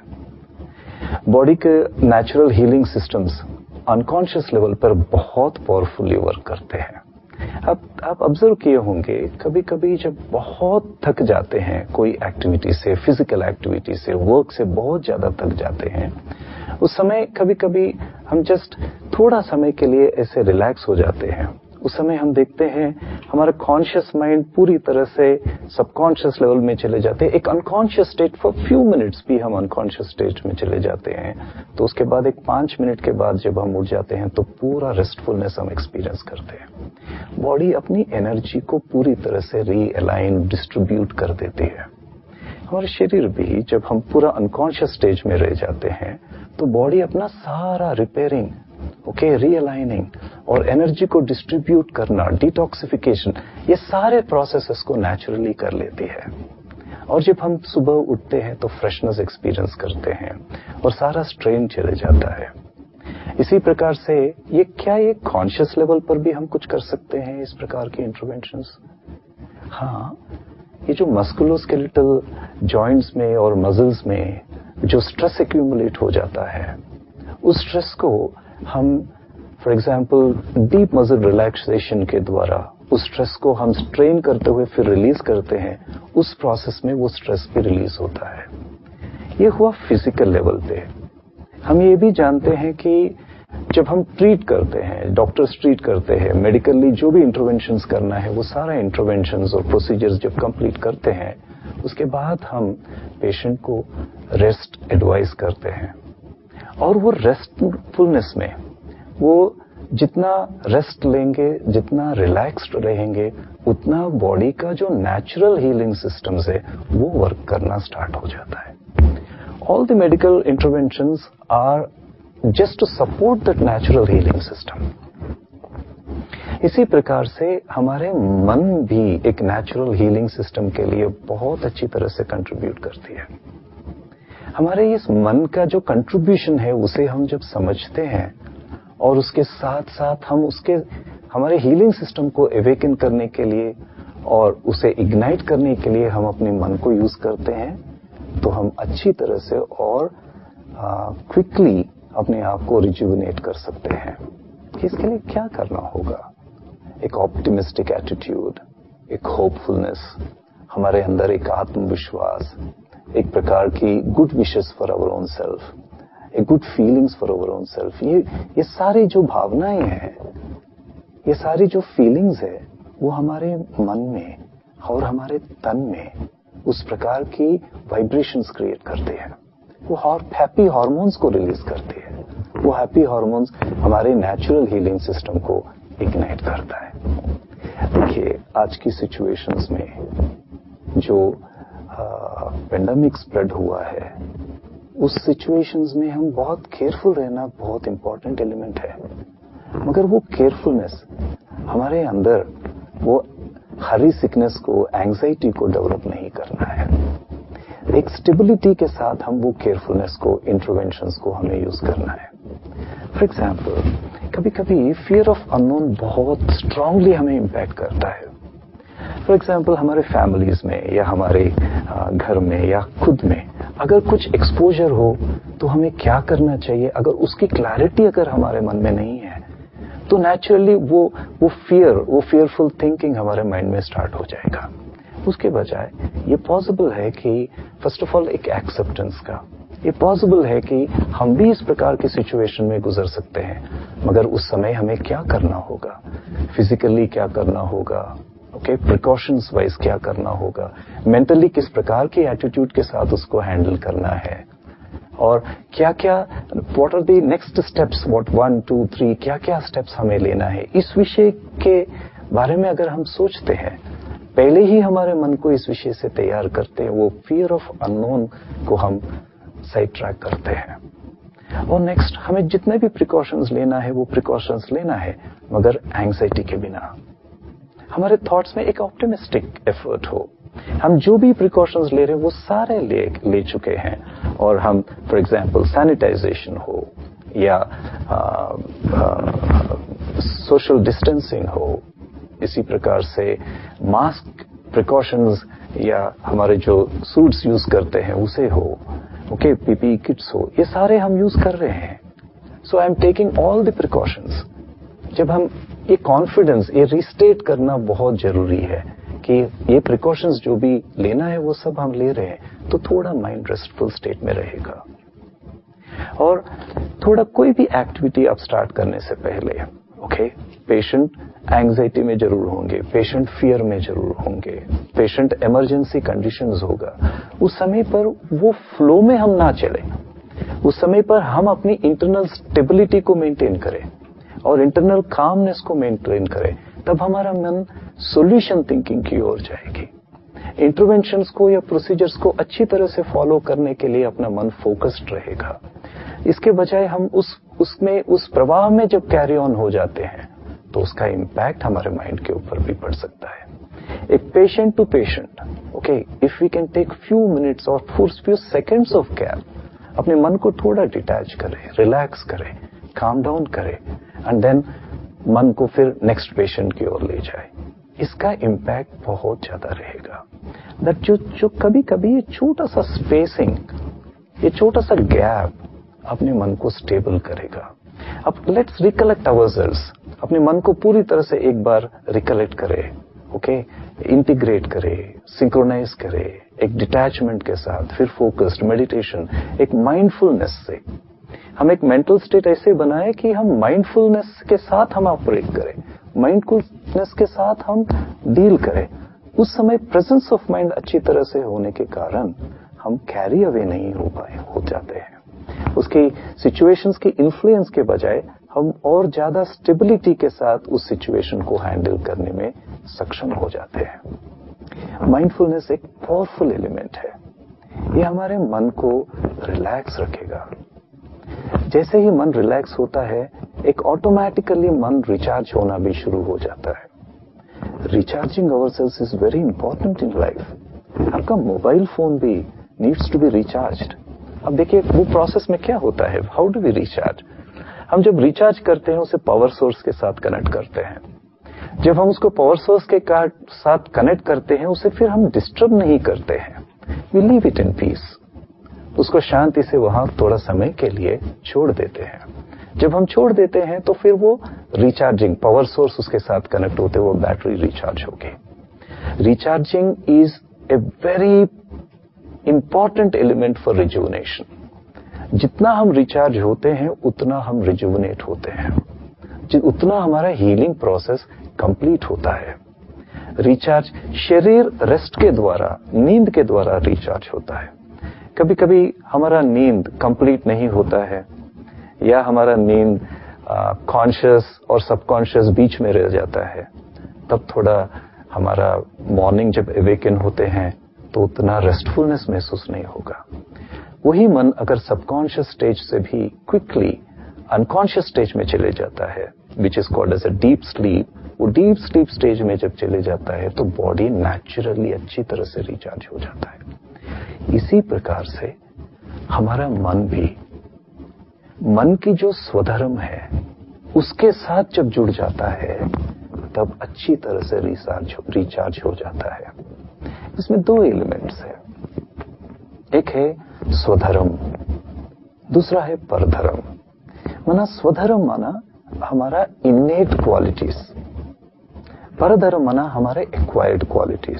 बॉडी के natural healing systems unconscious level पर बहुत पावरफुली वर्क करते हैं। अब आप ऑब्जर्व किए होंगे, कभी कभी जब बहुत थक जाते हैं कोई एक्टिविटी से, फिजिकल एक्टिविटी से, वर्क से बहुत ज्यादा थक जाते हैं, उस समय कभी कभी हम जस्ट थोड़ा समय के लिए ऐसे रिलैक्स हो जाते हैं। उस समय हम देखते हैं हमारा कॉन्शियस माइंड पूरी तरह से सबकॉन्शियस लेवल में चले जाते हैं। एक unconscious state for few minutes भी हम अनकॉन्शियस स्टेट में चले जाते हैं, तो उसके बाद एक 5 मिनट के बाद जब हम उठ जाते हैं तो पूरा रेस्टफुलनेस हम एक्सपीरियंस करते हैं। बॉडी अपनी एनर्जी को पूरी तरह से रीअलाइन, डिस्ट्रीब्यूट कर देती है। हमारे शरीर भी जब हम पूरा अनकॉन्शियस स्टेज में रह जाते हैं तो बॉडी अपना सारा रिपेयरिंग, रीअलाइनिंग और एनर्जी को डिस्ट्रीब्यूट करना, डिटॉक्सिफिकेशन, ये सारे प्रोसेसेस को नेचुरली कर लेती है। और जब हम सुबह उठते हैं तो फ्रेशनेस एक्सपीरियंस करते हैं और सारा स्ट्रेन चले जाता है। इसी प्रकार से ये कॉन्शियस लेवल पर भी हम कुछ कर सकते हैं इस प्रकार के इंटरवेंशंस? हाँ, ये जो मस्कुलोस्केलेटल जॉइंट्स में और मसल्स में जो स्ट्रेस एक्यूमुलेट हो जाता है, उस स्ट्रेस को हम for example deep muscle relaxation के द्वारा उस स्ट्रेस को हम स्ट्रेन करते हुए फिर रिलीज करते हैं। उस प्रोसेस में वो स्ट्रेस भी रिलीज होता है। ये हुआ फिजिकल लेवल पे। हम ये भी जानते हैं कि जब हम ट्रीट करते हैं, डॉक्टर्स ट्रीट करते हैं, मेडिकली जो भी इंटरवेंशंस करना है, वो सारा इंटरवेंशंस और प्रोसीजर्स जब कंप्लीट करते हैं, उसके बाद हम पेशेंट को रेस्ट एडवाइस करते हैं। और वो रेस्टफुलनेस में वो जितना रेस्ट लेंगे, जितना रिलैक्स्ड रहेंगे, उतना बॉडी का जो नेचुरल हीलिंग सिस्टम्स है वो वर्क करना स्टार्ट हो जाता है। All the medical interventions are just to support that natural healing system. इसी प्रकार से हमारे मन भी एक नेचुरल हीलिंग सिस्टम के लिए बहुत अच्छी तरह से कंट्रीब्यूट करती है। हमारे इस मन का जो कंट्रीब्यूशन है उसे हम जब समझते हैं और उसके साथ साथ हम हमारे हीलिंग सिस्टम को अवेकन करने के लिए और उसे इग्नाइट करने के लिए हम अपने मन को यूज करते हैं, तो हम अच्छी तरह से और क्विकली अपने आप को रिजुविनेट कर सकते हैं। कि इसके लिए क्या करना होगा। एक ऑप्टिमिस्टिक एटीट्यूड, एक होपफुलनेस, हमारे अंदर एक आत्मविश्वास, एक प्रकार की good wishes for our own self, एक good feelings for our own self. ये सारी जो भावनाएं हैं, ये सारी जो फीलिंग्स है, वो हमारे मन में और हमारे तन में उस प्रकार की वाइब्रेशंस क्रिएट करते हैं। वो हैप्पी हार्मोन्स को रिलीज करते हैं। वो हैप्पी हार्मोन्स हमारे नेचुरल हीलिंग सिस्टम को इग्नाइट करता है। देखिए, आज की सिचुएशंस में जो पेंडेमिक स्प्रेड हुआ है, उस सिचुएशंस में हम बहुत केयरफुल रहना बहुत इंपॉर्टेंट एलिमेंट है। मगर वो केयरफुलनेस हमारे अंदर वो हरी सिकनेस को, एंजाइटी को डेवलप नहीं करना है। एक स्टेबिलिटी के साथ हम वो केयरफुलनेस को, इंटरवेंशंस को हमें यूज करना है। फॉर एग्जाम्पल, कभी कभी फियर ऑफ अननोन बहुत स्ट्रांगली हमें इंपैक्ट करता है। फॉर एग्जाम्पल, हमारे फैमिलीज में या हमारे घर में या खुद में अगर कुछ एक्सपोजर हो तो हमें क्या करना चाहिए, अगर उसकी क्लैरिटी अगर हमारे मन में नहीं है तो नेचुरली वो फियरफुल थिंकिंग हमारे माइंड में स्टार्ट हो जाएगा। उसके बजाय ये पॉसिबल है कि फर्स्ट ऑफ ऑल एक एक्सेप्टेंस का, ये पॉसिबल है कि हम भी इस प्रकार की सिचुएशन में गुजर सकते हैं, मगर उस समय हमें क्या करना होगा, फिजिकली क्या करना होगा, ओके, प्रिकॉशंस वाइज क्या करना होगा, मेंटली किस प्रकार की एटीट्यूड के साथ उसको हैंडल करना है, और क्या क्या, what are the next steps, what 1 2 3 क्या क्या स्टेप्स हमें लेना है। इस विषय के बारे में अगर हम सोचते हैं, पहले ही हमारे मन को इस विषय से तैयार करते हैं, वो फियर ऑफ अननोन को हम साइड ट्रैक करते हैं। और नेक्स्ट, हमें जितने भी प्रिकॉशंस लेना है वो प्रिकॉशंस लेना है, मगर एंजाइटी के बिना। हमारे थॉट्स में एक ऑप्टिमिस्टिक एफर्ट हो। हम जो भी प्रिकॉशंस ले रहे हैं वो सारे ले चुके हैं, और हम फॉर एग्जांपल सैनिटाइजेशन हो या सोशल डिस्टेंसिंग हो, इसी प्रकार से मास्क प्रिकॉशंस या हमारे जो सूट्स यूज करते हैं उसे हो, ओके, पीपीई किट्स हो, ये सारे हम यूज कर रहे हैं। So I am taking all the precautions. जब हम ये कॉन्फिडेंस, ये रिस्टेट करना बहुत जरूरी है कि ये प्रिकॉशंस जो भी लेना है वो सब हम ले रहे हैं, तो थोड़ा माइंड रेस्टफुल स्टेट में रहेगा। और थोड़ा कोई भी एक्टिविटी आप स्टार्ट करने से पहले, ओके, पेशेंट एंजाइटी में जरूर होंगे, पेशेंट फियर में जरूर होंगे, पेशेंट इमरजेंसी कंडीशंस होगा, उस समय पर वो फ्लो में हम ना चले, उस समय पर हम अपनी इंटरनल स्टेबिलिटी को मेंटेन करें और इंटरनल कामनेस को मेंटेन करें, तब हमारा मन सॉल्यूशन थिंकिंग की ओर जाएगी। इंटरवेंशंस को या प्रोसीजर्स को अच्छी तरह से फॉलो करने के लिए अपना मन फोकस्ड रहेगा। इसके बजाय हम उस प्रवाह में जब कैरी ऑन हो जाते हैं तो उसका इंपैक्ट हमारे माइंड के ऊपर भी पड़ सकता है। एक patient to patient, okay, if we can take few minutes और फ्यू सेकेंड्स ऑफ केयर, अपने मन को थोड़ा डिटैच करें, रिलैक्स करें, काम डाउन करें, एंड देन मन को फिर नेक्स्ट पेशेंट की ओर ले जाए, इसका इंपैक्ट बहुत ज्यादा रहेगा। दैट जो कभी कभी ये छोटा सा स्पेसिंग, ये छोटा सा गैप अपने मन को स्टेबल करेगा। अब लेट्स रिकलेक्ट आवरसेल्व्स, अपने मन को पूरी तरह से एक बार रिकलेक्ट करें, ओके, इंटीग्रेट करें, सिंक्रोनाइज करें, एक डिटैचमेंट के साथ, फिर फोकस्ड मेडिटेशन, एक माइंडफुलनेस से हम एक मेंटल स्टेट ऐसे बनाए कि हम माइंडफुलनेस के साथ हम ऑपरेट करें, माइंडफुलनेस के साथ हम डील करें। उस समय प्रेजेंस ऑफ माइंड अच्छी तरह से होने के कारण हम कैरी अवे नहीं हो जाते हैं। उसकी सिचुएशंस की इन्फ्लुएंस के बजाय हम और ज्यादा स्टेबिलिटी के साथ उस सिचुएशन को हैंडल करने में सक्षम हो जाते हैं। माइंडफुलनेस एक पावरफुल एलिमेंट है। ये हमारे मन को रिलैक्स रखेगा। जैसे ही मन रिलैक्स होता है, एक ऑटोमेटिकली मन रिचार्ज होना भी शुरू हो जाता है। Recharging ourselves is very important in life. आपका मोबाइल फोन भी नीड्स टू बी रिचार्ज्ड। अब देखिए वो प्रोसेस में क्या होता है, हाउ डू वी रिचार्ज। हम जब रिचार्ज करते हैं उसे पावर सोर्स के साथ कनेक्ट करते हैं। जब हम उसको पावर सोर्स के साथ कनेक्ट करते हैं, उसे फिर हम डिस्टर्ब नहीं करते हैं, we leave it in peace. उसको शांति से वहां थोड़ा समय के लिए छोड़ देते हैं। जब हम छोड़ देते हैं तो फिर वो रिचार्जिंग पावर सोर्स उसके साथ कनेक्ट होते वो बैटरी रिचार्ज होगी। Recharging is a very important element for rejuvenation. जितना हम रिचार्ज होते हैं उतना हम रिजुवनेट होते हैं, उतना हमारा हीलिंग प्रोसेस कंप्लीट होता है। रिचार्ज शरीर रेस्ट के द्वारा, नींद के द्वारा रिचार्ज होता है। कभी कभी हमारा नींद कंप्लीट नहीं होता है या हमारा नींद कॉन्शियस और सबकॉन्शियस बीच में रह जाता है, तब थोड़ा हमारा मॉर्निंग जब अवेकन होते हैं तो उतना रेस्टफुलनेस महसूस नहीं होगा। वही मन अगर सबकॉन्शियस स्टेज से भी क्विकली अनकॉन्शियस स्टेज में चले जाता है, which is called as a deep sleep, वो डीप स्लीप स्टेज में जब चले जाता है तो बॉडी नेचुरली अच्छी तरह से रिचार्ज हो जाता है। इसी प्रकार से हमारा मन भी, मन की जो स्वधर्म है उसके साथ जब जुड़ जाता है तब अच्छी तरह से रिचार्ज हो जाता है। इसमें दो एलिमेंट्स हैं, एक है स्वधर्म, दूसरा है परधर्म। माना स्वधर्म माना हमारा इनेट क्वालिटीज, परधर्म माना हमारे एक्वायर्ड क्वालिटीज।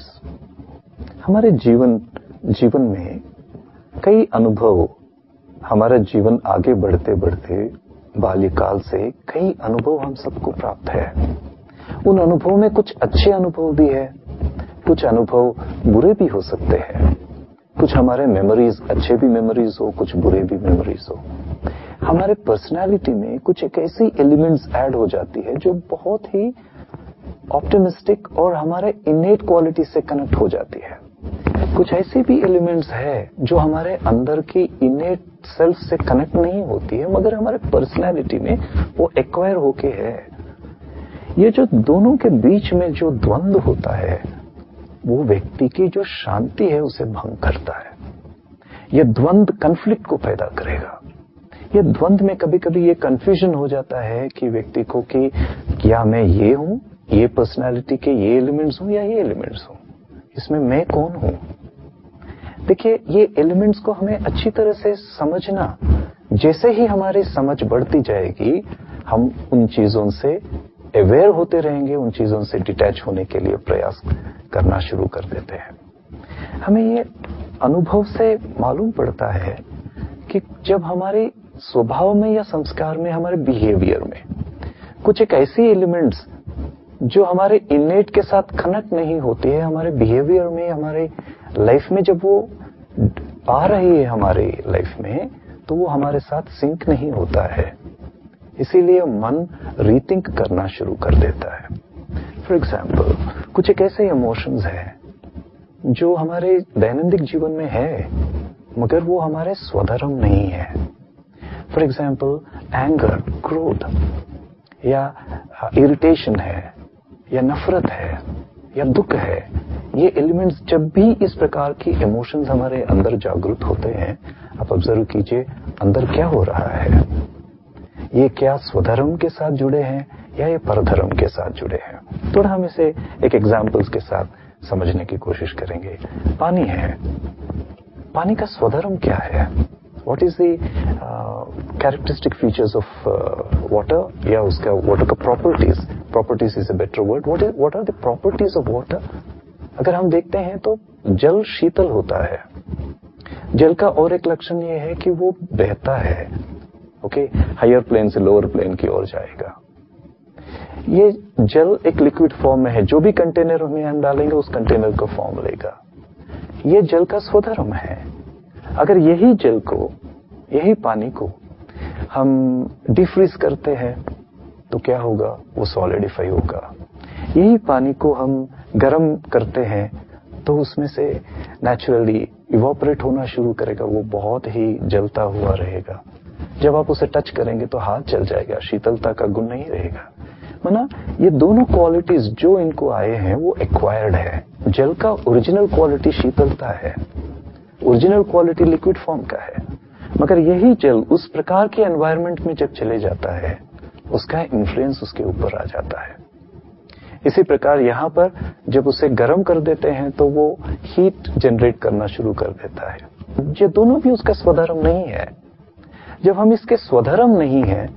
हमारे जीवन में कई अनुभव, हमारा जीवन आगे बढ़ते बढ़ते बाल्यकाल से कई अनुभव हम सबको प्राप्त है। उन अनुभवों में कुछ अच्छे अनुभव भी है, कुछ अनुभव बुरे भी हो सकते हैं, कुछ हमारे मेमोरीज अच्छे भी मेमोरीज हो, कुछ बुरे भी मेमोरीज हो। हमारे पर्सनालिटी में कुछ एक ऐसी एलिमेंट्स ऐड हो जाती है जो बहुत ही ऑप्टिमिस्टिक और हमारे इनेट क्वालिटी से कनेक्ट हो जाती है। कुछ ऐसी भी एलिमेंट्स है जो हमारे अंदर की इनेट सेल्फ से कनेक्ट नहीं होती है, मगर हमारे पर्सनालिटी में वो एक्वायर होके है। ये जो दोनों के बीच में जो द्वंद्व होता है वो व्यक्ति की जो शांति है उसे भंग करता है। ये द्वंद्व कन्फ्लिक्ट को पैदा करेगा। ये द्वंद्व में कभी कभी ये कंफ्यूजन हो जाता है कि व्यक्ति को कि क्या मैं ये हूं, ये पर्सनालिटी के ये एलिमेंट्स हूं या ये एलिमेंट्स हूं, इसमें मैं कौन हूं। देखिए, ये एलिमेंट्स को हमें अच्छी तरह से समझना, जैसे ही हमारी समझ बढ़ती जाएगी हम उन चीजों से अवेयर होते रहेंगे, उन चीजों से डिटैच होने के लिए प्रयास करना शुरू कर देते हैं। हमें ये अनुभव से मालूम पड़ता है कि जब हमारे स्वभाव में या संस्कार में, हमारे बिहेवियर में कुछ एक ऐसी एलिमेंट्स जो हमारे इनेट के साथ कनेक्ट नहीं होती है, हमारे बिहेवियर में, हमारे लाइफ में जब वो आ रही है हमारे लाइफ में, तो वो हमारे साथ सिंक नहीं होता है। इसीलिए मन रीथिंक करना शुरू कर देता है। फॉर एग्जाम्पल, कुछ एक ऐसे इमोशंस हैं जो हमारे दैनंदिन जीवन में है मगर वो हमारे स्वधर्म नहीं है। फॉर एग्जाम्पल, एंगर, क्रोध या इरिटेशन है या नफरत है या दुख है। ये एलिमेंट्स जब भी इस प्रकार की इमोशंस हमारे अंदर जागृत होते हैं, आप ऑब्जर्व कीजिए अंदर क्या हो रहा है। ये क्या स्वधर्म के साथ जुड़े हैं या ये परधर्म के साथ जुड़े हैं। थोड़ा हम इसे एक एग्जाम्पल्स के साथ समझने की कोशिश करेंगे। पानी है, पानी का स्वधर्म क्या है? What is the characteristic features of water, या उसका वाटर का properties is a better word. What are the properties of water? अगर हम देखते हैं तो जल शीतल होता है। जल का और एक लक्षण ये है कि वो बहता है, ओके, हायर प्लेन से लोअर प्लेन की ओर जाएगा। ये जल एक लिक्विड फॉर्म में है, जो भी कंटेनर में हम डालेंगे उस कंटेनर का फॉर्म लेगा। ये जल का स्वधर्म है। अगर यही जल को, यही पानी को हम डिफ्रीज करते हैं तो क्या होगा? वो सॉलिडिफाई होगा। यही पानी को हम गर्म करते हैं तो उसमें से नेचुरली इवोपरेट होना शुरू करेगा, वो बहुत ही जलता हुआ रहेगा। जब आप उसे टच करेंगे तो हाथ जल जाएगा, शीतलता का गुण नहीं रहेगा। माना ये दोनों क्वालिटीज जो इनको आए हैं वो एक्वायर्ड है। जल का ओरिजिनल क्वालिटी शीतलता है, ओरिजिनल क्वालिटी लिक्विड फॉर्म का है, मगर यही जल उस प्रकार के एनवायरनमेंट में जब चले जाता है उसका इन्फ्लुएंस उसके ऊपर आ जाता है। इसी प्रकार यहां पर जब उसे गर्म कर देते हैं तो वो हीट जनरेट करना शुरू कर देता है। ये दोनों भी उसका स्वधर्म नहीं है। जब हम इसके स्वधर्म नहीं है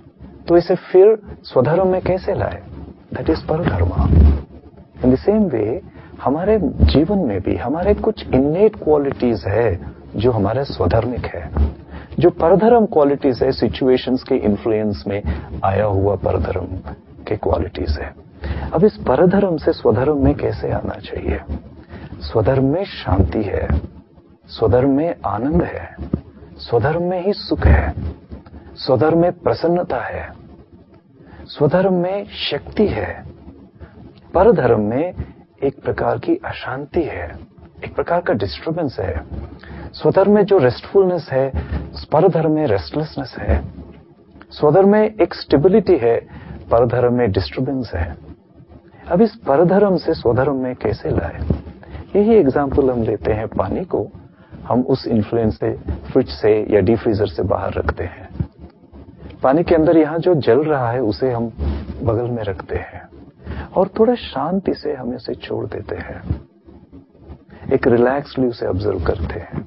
तो इसे फिर स्वधर्म में कैसे लाए? दैट इज परधर्म। इन द सेम वे हमारे जीवन में भी हमारे कुछ इन्नेट क्वालिटीज है जो हमारे स्वधर्मिक है, जो परधर्म क्वालिटीज है, सिचुएशंस के इन्फ्लुएंस में आया हुआ परधर्म के क्वालिटीज है। अब इस परधर्म से स्वधर्म में कैसे आना चाहिए? स्वधर्म में शांति है, स्वधर्म में आनंद है, स्वधर्म में ही सुख है, स्वधर्म में प्रसन्नता है, स्वधर्म में शक्ति है। परधर्म में एक प्रकार की अशांति है, एक प्रकार का डिस्टर्बेंस है। स्वधर्म में जो रेस्टफुलनेस है, परधर्म में रेस्टलेसनेस है। स्वधर्म में एक स्टेबिलिटी है, परधर्म में डिस्टर्बेंस है। अब इस परधर्म से स्वधर्म में कैसे लाए? यही एग्जाम्पल हम लेते हैं, पानी को हम उस इन्फ्लुएंस से, फ्रिज से या डीफ्रीजर से बाहर रखते हैं। पानी के अंदर यहां जो जल रहा है उसे हम बगल में रखते हैं और थोड़ा शांति से हम इसे छोड़ देते हैं, एक रिलैक्सली उसे ऑब्जर्व करते हैं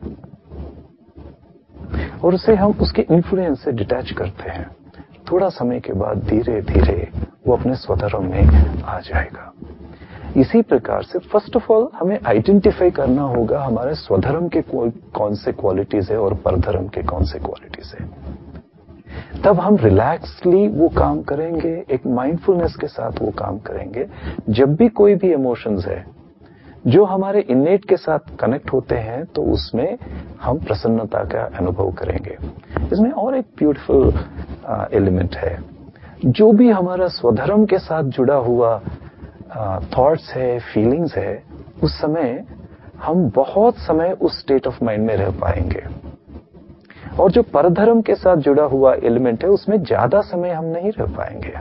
और उसे हम उसके इन्फ्लुएंस से डिटैच करते हैं। थोड़ा समय के बाद धीरे धीरे वो अपने स्वधर्म में आ जाएगा। इसी प्रकार से फर्स्ट ऑफ ऑल हमें आइडेंटिफाई करना होगा हमारे स्वधर्म के कौन से क्वालिटीज है और परधर्म के कौन से क्वालिटीज है। तब हम रिलैक्सली वो काम करेंगे, एक माइंडफुलनेस के साथ वो काम करेंगे। जब भी कोई भी इमोशंस है जो हमारे इनेट के साथ कनेक्ट होते हैं तो उसमें हम प्रसन्नता का अनुभव करेंगे। इसमें और एक ब्यूटीफुल एलिमेंट है, जो भी हमारा स्वधर्म के साथ जुड़ा हुआ थॉट्स है, फीलिंग्स है, उस समय हम बहुत समय उस स्टेट ऑफ माइंड में रह पाएंगे। और जो परधर्म के साथ जुड़ा हुआ एलिमेंट है उसमें ज्यादा समय हम नहीं रह पाएंगे।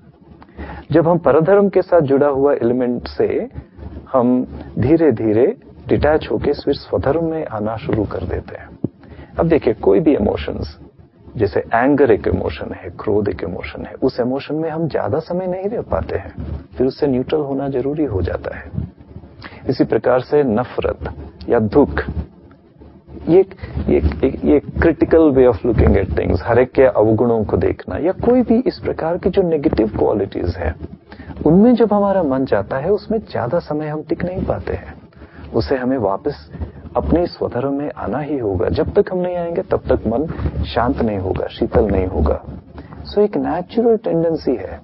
जब हम परधर्म के साथ जुड़ा हुआ एलिमेंट से हम धीरे धीरे डिटैच होकर फिर स्वधर्म में आना शुरू कर देते हैं। अब देखिए, कोई भी इमोशंस, जैसे एंगर एक इमोशन है, क्रोध एक इमोशन है, उस इमोशन में हम ज्यादा समय नहीं रह पाते हैं, फिर उससे न्यूट्रल होना जरूरी हो जाता है। इसी प्रकार से नफरत या दुख, ये critical way of looking at things, हर एक के अवगुणों को देखना, या कोई भी इस प्रकार की जो नेगेटिव क्वालिटीज है, उनमें जब हमारा मन जाता है उसमें ज्यादा समय हम टिक नहीं पाते हैं। उसे हमें वापस अपने स्वधर्म में आना ही होगा। जब तक हम नहीं आएंगे तब तक मन शांत नहीं होगा, शीतल नहीं होगा। सो एक नेचुरल टेंडेंसी है।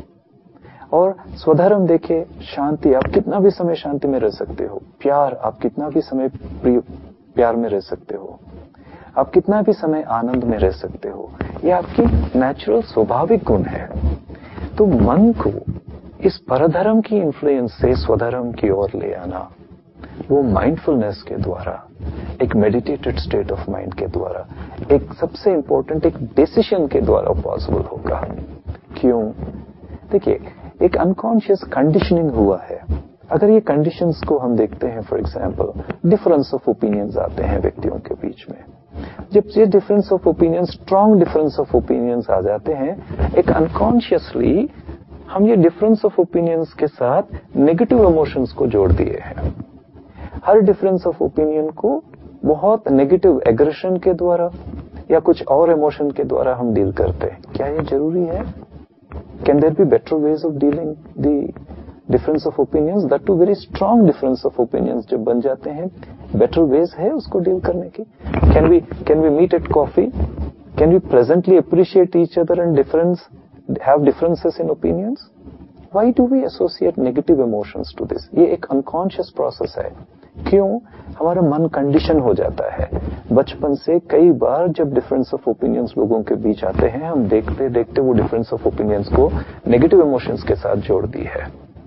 और स्वधर्म देखिए, शांति, आप कितना भी समय शांति में रह सकते हो। प्यार, आप कितना भी समय प्यार में रह सकते हो। आप कितना भी समय आनंद में रह सकते हो। यह आपकी नेचुरल स्वाभाविक गुण है। तो मन को इस परधर्म की इन्फ्लुएंस से स्वधर्म की ओर ले आना, वो माइंडफुलनेस के द्वारा, एक मेडिटेटेड स्टेट ऑफ माइंड के द्वारा, एक सबसे इंपॉर्टेंट एक डिसीजन के द्वारा पॉसिबल होगा। क्यों? देखिए, एक अनकॉन्शियस कंडीशनिंग हुआ है। अगर ये कंडीशंस को हम देखते हैं, for example difference of opinions आते हैं व्यक्तियों के बीच में। जब ये difference of opinions, strong difference of opinions आ जाते हैं, एक अनकॉन्शियसली हम ये डिफरेंस ऑफ ओपिनियंस के साथ नेगेटिव इमोशंस को जोड़ दिए हैं। हर डिफरेंस ऑफ ओपिनियन को बहुत नेगेटिव एग्रेशन के द्वारा या कुछ और इमोशन के द्वारा हम डील करते हैं। क्या ये जरूरी है? Can there be better ways of dealing the difference of opinions? That too very strong difference of opinions जब बन जाते हैं, बेटर वेज है उसको डील करने की। Can we meet at coffee? Can we presently appreciate each other and have differences in opinions? Why do we associate negative emotions to this? ये एक unconscious process है। क्यों? हमारा मन कंडीशन हो जाता है। बचपन से कई बार जब डिफरेंस ऑफ ओपिनियंस लोगों के बीच आते हैं, हम देखते देखते वो डिफरेंस ऑफ ओपिनियंस को नेगेटिव इमोशंस के साथ जोड़ दी है।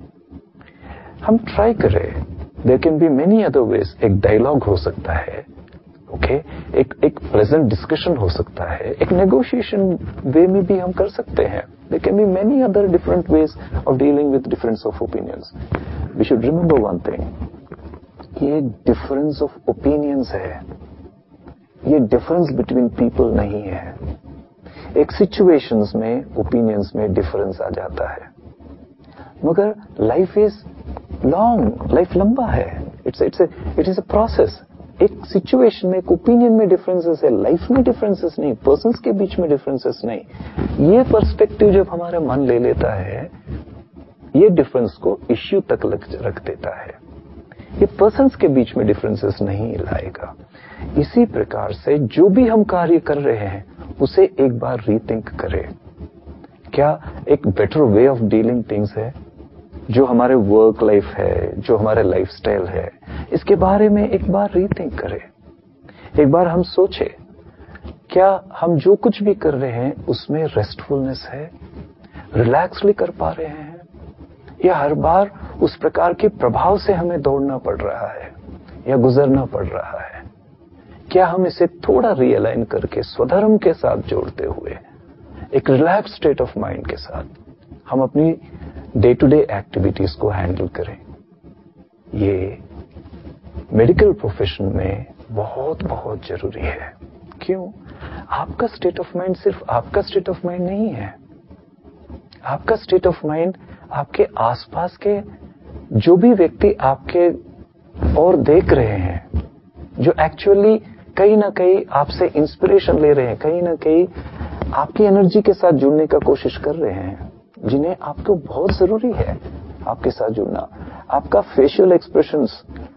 हम ट्राई करें, there can be many other ways. एक डायलॉग हो सकता है, ओके, एक प्रेजेंट डिस्कशन हो सकता है, एक नेगोशिएशन वे में भी हम कर सकते हैं। There can be many other different ways of dealing with difference of opinions. We should remember one thing, ये डिफरेंस ऑफ ओपिनियंस है, ये डिफरेंस बिटवीन पीपल नहीं है। एक सिचुएशंस में ओपिनियंस में डिफरेंस आ जाता है, मगर लाइफ इज लॉन्ग, लाइफ लंबा है। It is a process. एक सिचुएशन में, एक ओपिनियन में डिफरेंसेस है, लाइफ में डिफरेंसेस नहीं, पर्सन्स के बीच में डिफरेंसेस नहीं। ये पर्सपेक्टिव जब हमारा मन ले लेता है, ये डिफरेंस को इश्यू तक रख देता है, ये पर्सन्स के बीच में डिफरेंसेस नहीं लाएगा। इसी प्रकार से जो भी हम कार्य कर रहे हैं उसे एक बार रीथिंक करें। क्या एक better way of dealing things है? जो हमारे वर्क लाइफ है, जो हमारे लाइफस्टाइल है, इसके बारे में एक बार रीथिंक करें। एक बार हम सोचें, क्या हम जो कुछ भी कर रहे हैं उसमें रेस्टफुलनेस है, रिलैक्सली कर पा रहे हैं, या हर बार उस प्रकार के प्रभाव से हमें दौड़ना पड़ रहा है या गुजरना पड़ रहा है? क्या हम इसे थोड़ा रियलाइन करके स्वधर्म के साथ जोड़ते हुए एक रिलैक्स स्टेट ऑफ माइंड के साथ हम अपनी डे टू डे एक्टिविटीज को हैंडल करें? ये मेडिकल प्रोफेशन में बहुत बहुत जरूरी है। क्यों? आपका स्टेट ऑफ माइंड सिर्फ आपका स्टेट ऑफ माइंड नहीं है। आपका स्टेट ऑफ माइंड आपके आसपास के जो भी व्यक्ति आपके और देख रहे हैं, जो एक्चुअली कहीं ना कहीं आपसे इंस्पिरेशन ले रहे हैं, कहीं ना कहीं आपकी एनर्जी के साथ जुड़ने का कोशिश कर रहे हैं, जिन्हें आपको बहुत जरूरी है आपके साथ जुड़ना। आपका फेशियल एक्सप्रेशंस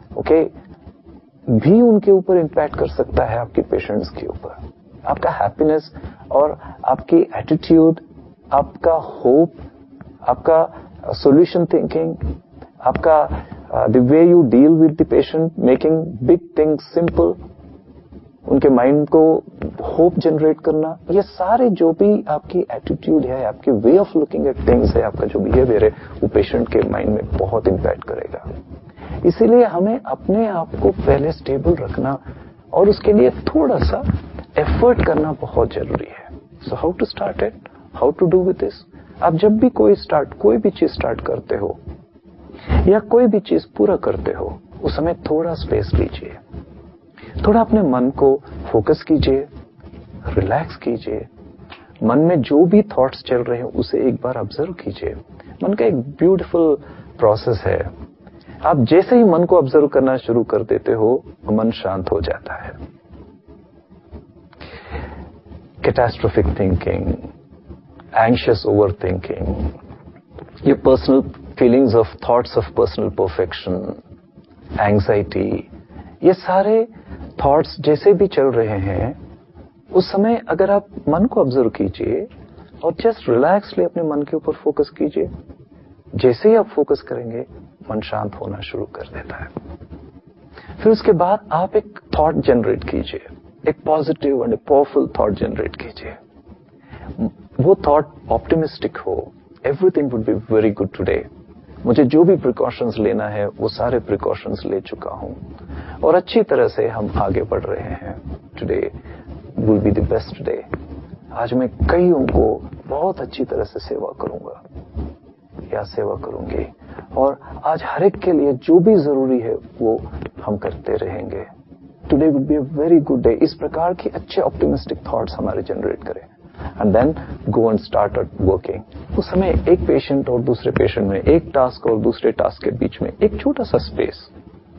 भी उनके ऊपर इंपैक्ट कर सकता है, आपके पेशेंट्स के ऊपर। आपका हैप्पीनेस और आपकी एटीट्यूड, आपका होप, आपका सॉल्यूशन थिंकिंग, आपका the way you deal with the patient, making big things simple, उनके माइंड को होप जनरेट करना, ये सारे जो भी आपकी एटीट्यूड है, आपकी way of looking at things है, आपका जो बिहेवियर है, वो पेशेंट के माइंड में बहुत इंपैक्ट करेगा। इसीलिए हमें अपने आप को पहले स्टेबल रखना और उसके लिए थोड़ा सा एफर्ट करना बहुत जरूरी है। So how to start it, how to do with this? आप जब भी कोई भी चीज स्टार्ट करते हो या कोई भी चीज पूरा करते हो, उस समय थोड़ा स्पेस लीजिए, थोड़ा अपने मन को फोकस कीजिए, रिलैक्स कीजिए। मन में जो भी थॉट्स चल रहे हैं उसे एक बार ऑब्जर्व कीजिए। मन का एक ब्यूटीफुल प्रोसेस है। आप जैसे ही मन को ऑब्जर्व करना शुरू कर देते हो, मन शांत हो जाता है। कैटास्ट्रोफिक थिंकिंग, एंशियस ओवरथिंकिंग, ये personal feelings of thoughts of personal perfection, anxiety, ये सारे थॉट्स जैसे भी चल रहे हैं, उस समय अगर आप मन को ऑब्जर्व कीजिए और जस्ट रिलैक्सली अपने मन के ऊपर फोकस कीजिए। जैसे ही आप फोकस करेंगे, मन शांत होना शुरू कर देता है। फिर उसके बाद आप एक थॉट जनरेट कीजिए, एक positive and powerful thought generate कीजिए। वो थॉट ऑप्टिमिस्टिक हो, everything would be very good today, मुझे जो भी प्रिकॉशंस लेना है वो सारे प्रिकॉशंस ले चुका हूं और अच्छी तरह से हम आगे बढ़ रहे हैं। Today will be the best day. आज मैं कईयों को बहुत अच्छी तरह से सेवा करूंगा या सेवा करूंगी, और आज हर एक के लिए जो भी जरूरी है वो हम करते रहेंगे। Today will be a very good day. इस प्रकार की अच्छे ऑप्टिमिस्टिक थॉट्स हमारे जनरेट करें and then go and start working. उस समय एक पेशेंट और दूसरे पेशेंट में, एक टास्क और दूसरे टास्क के बीच में एक छोटा सा स्पेस,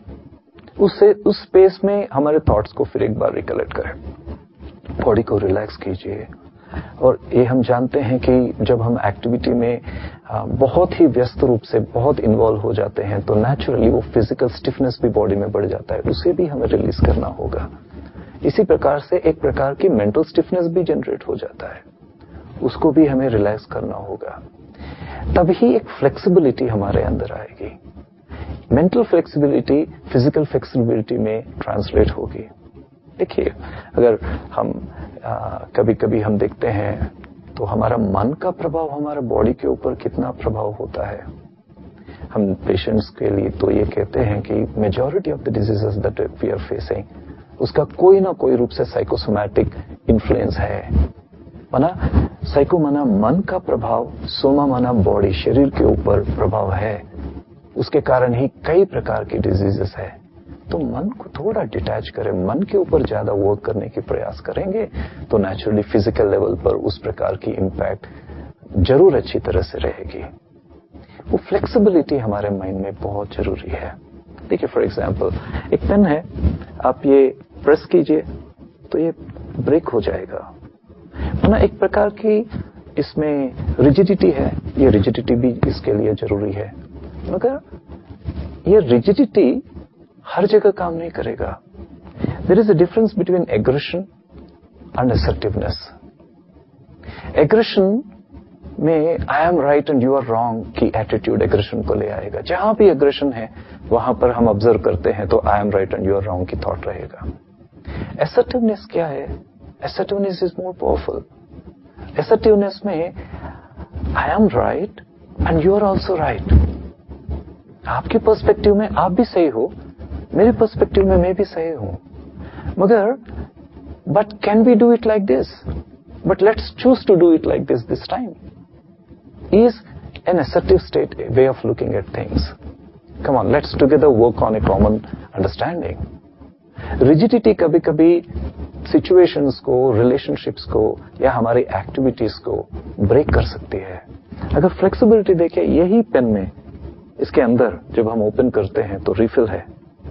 उस स्पेस में हमारे थॉट्स को फिर एक बार रिकलेक्ट करें, बॉडी को रिलैक्स कीजिए। और ये हम जानते हैं कि जब हम एक्टिविटी में बहुत ही व्यस्त रूप से बहुत इन्वॉल्व हो जाते हैं तो नेचुरली वो फिजिकल स्टिफनेस भी बॉडी में बढ़ जाता है, उसे भी हमें रिलीज करना होगा। इसी प्रकार से एक प्रकार की मेंटल स्टिफनेस भी जनरेट हो जाता है, उसको भी हमें रिलैक्स करना होगा। तभी एक फ्लेक्सिबिलिटी हमारे अंदर आएगी। मेंटल फ्लेक्सिबिलिटी फिजिकल फ्लेक्सिबिलिटी में ट्रांसलेट होगी। देखिए, अगर हम कभी कभी हम देखते हैं तो हमारा मन का प्रभाव हमारा बॉडी के ऊपर कितना प्रभाव होता है। हम पेशेंट्स के लिए तो ये कहते हैं कि majority of the diseases that we are facing उसका कोई ना कोई रूप से साइकोसोमैटिक इन्फ्लुएंस है। माना साइको माना मन का प्रभाव, सोमा माना बॉडी शरीर के ऊपर प्रभाव है, उसके कारण ही कई प्रकार की डिजीजेस है। तो मन को थोड़ा डिटैच करें, मन के ऊपर ज्यादा वर्क करने की प्रयास करेंगे तो नेचुरली फिजिकल लेवल पर उस प्रकार की इंपैक्ट जरूर अच्छी तरह से रहेगी। वो फ्लेक्सिबिलिटी हमारे माइंड में बहुत जरूरी है। देखिए, फॉर एग्जांपल एक पेन है, आप ये प्रेस कीजिए तो ये ब्रेक हो जाएगा। ना एक प्रकार की इसमें रिजिडिटी है, ये रिजिडिटी भी इसके लिए जरूरी है, मगर ये रिजिडिटी हर जगह काम नहीं करेगा। There is a difference between aggression and assertiveness. Aggression में I am right and you are wrong की एटीट्यूड एग्रेशन को ले आएगा। जहां भी एग्रेशन है वहां पर हम ऑब्जर्व करते हैं तो I am right and you are wrong की थॉट रहेगा। असर्टिवनेस क्या है? Assertiveness is more powerful. Assertiveness में I am right and you are also right. आपके पर्सपेक्टिव में आप भी सही हो, मेरे पर्सपेक्टिव में मैं भी सही हूं, मगर but can we do it like this? But let's choose to do it like this time is an assertive state, a way of looking at things. Come on, let's together work on a common understanding. Rigidity कभी कभी situations को, relationships को या हमारी activities को break कर सकती है। अगर flexibility देखें, यही पेन में इसके अंदर जब हम ओपन करते हैं तो refill है।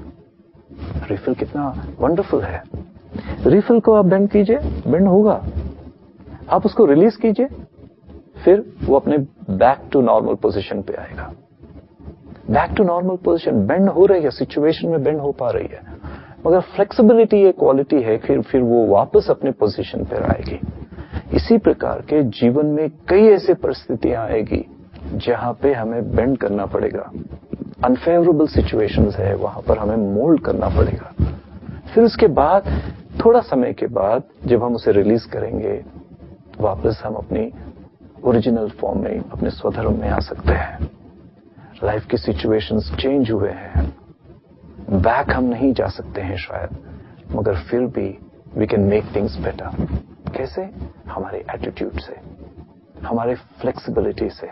refill कितना wonderful है। refill को आप bend कीजिए, bend होगा। आप उसको release कीजिए, फिर वो अपने बैक टू नॉर्मल पोजीशन पे आएगा। Back to normal position, bend हो रही है, सिचुएशन में बेंड हो पा रही है, मगर फ्लेक्सिबिलिटी ये क्वालिटी है फिर वो वापस अपने पोजीशन पर आएगी। इसी प्रकार के जीवन में कई ऐसे परिस्थितियां आएगी जहां पे हमें बेंड करना पड़ेगा। अनफेवरेबल सिचुएशंस है, वहां पर हमें मोल्ड करना पड़ेगा। फिर उसके बाद थोड़ा समय के बाद जब हम उसे रिलीज करेंगे, वापस हम अपनी ओरिजिनल फॉर्म में, अपने स्वधर्म में आ सकते हैं। लाइफ की सिचुएशंस चेंज हुए हैं, बैक हम नहीं जा सकते हैं शायद, मगर फिर भी we can make things better. कैसे? हमारे एटीट्यूड से, हमारे फ्लेक्सिबिलिटी से।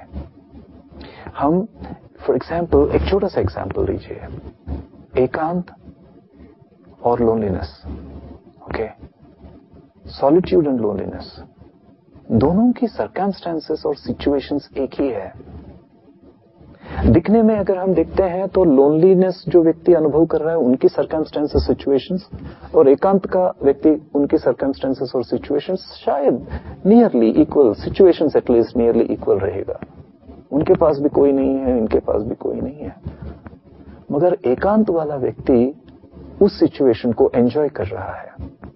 हम फॉर एग्जाम्पल एक छोटा सा एग्जाम्पल लीजिए, एकांत और loneliness. Okay, solitude and loneliness, दोनों की सर्कमस्टेंसेस और सिचुएशंस एक ही है। दिखने में अगर हम देखते हैं तो लोनलीनेस जो व्यक्ति अनुभव कर रहा है उनकी सर्कमस्टेंसेस, सिचुएशंस, और एकांत का व्यक्ति उनकी सर्कमस्टेंसेस और सिचुएशंस शायद nearly equal, situations at least nearly equal रहेगा। उनके पास भी कोई नहीं है, इनके पास भी कोई नहीं है, मगर एकांत वाला व्यक्ति उस सिचुएशन को एंजॉय कर रहा है,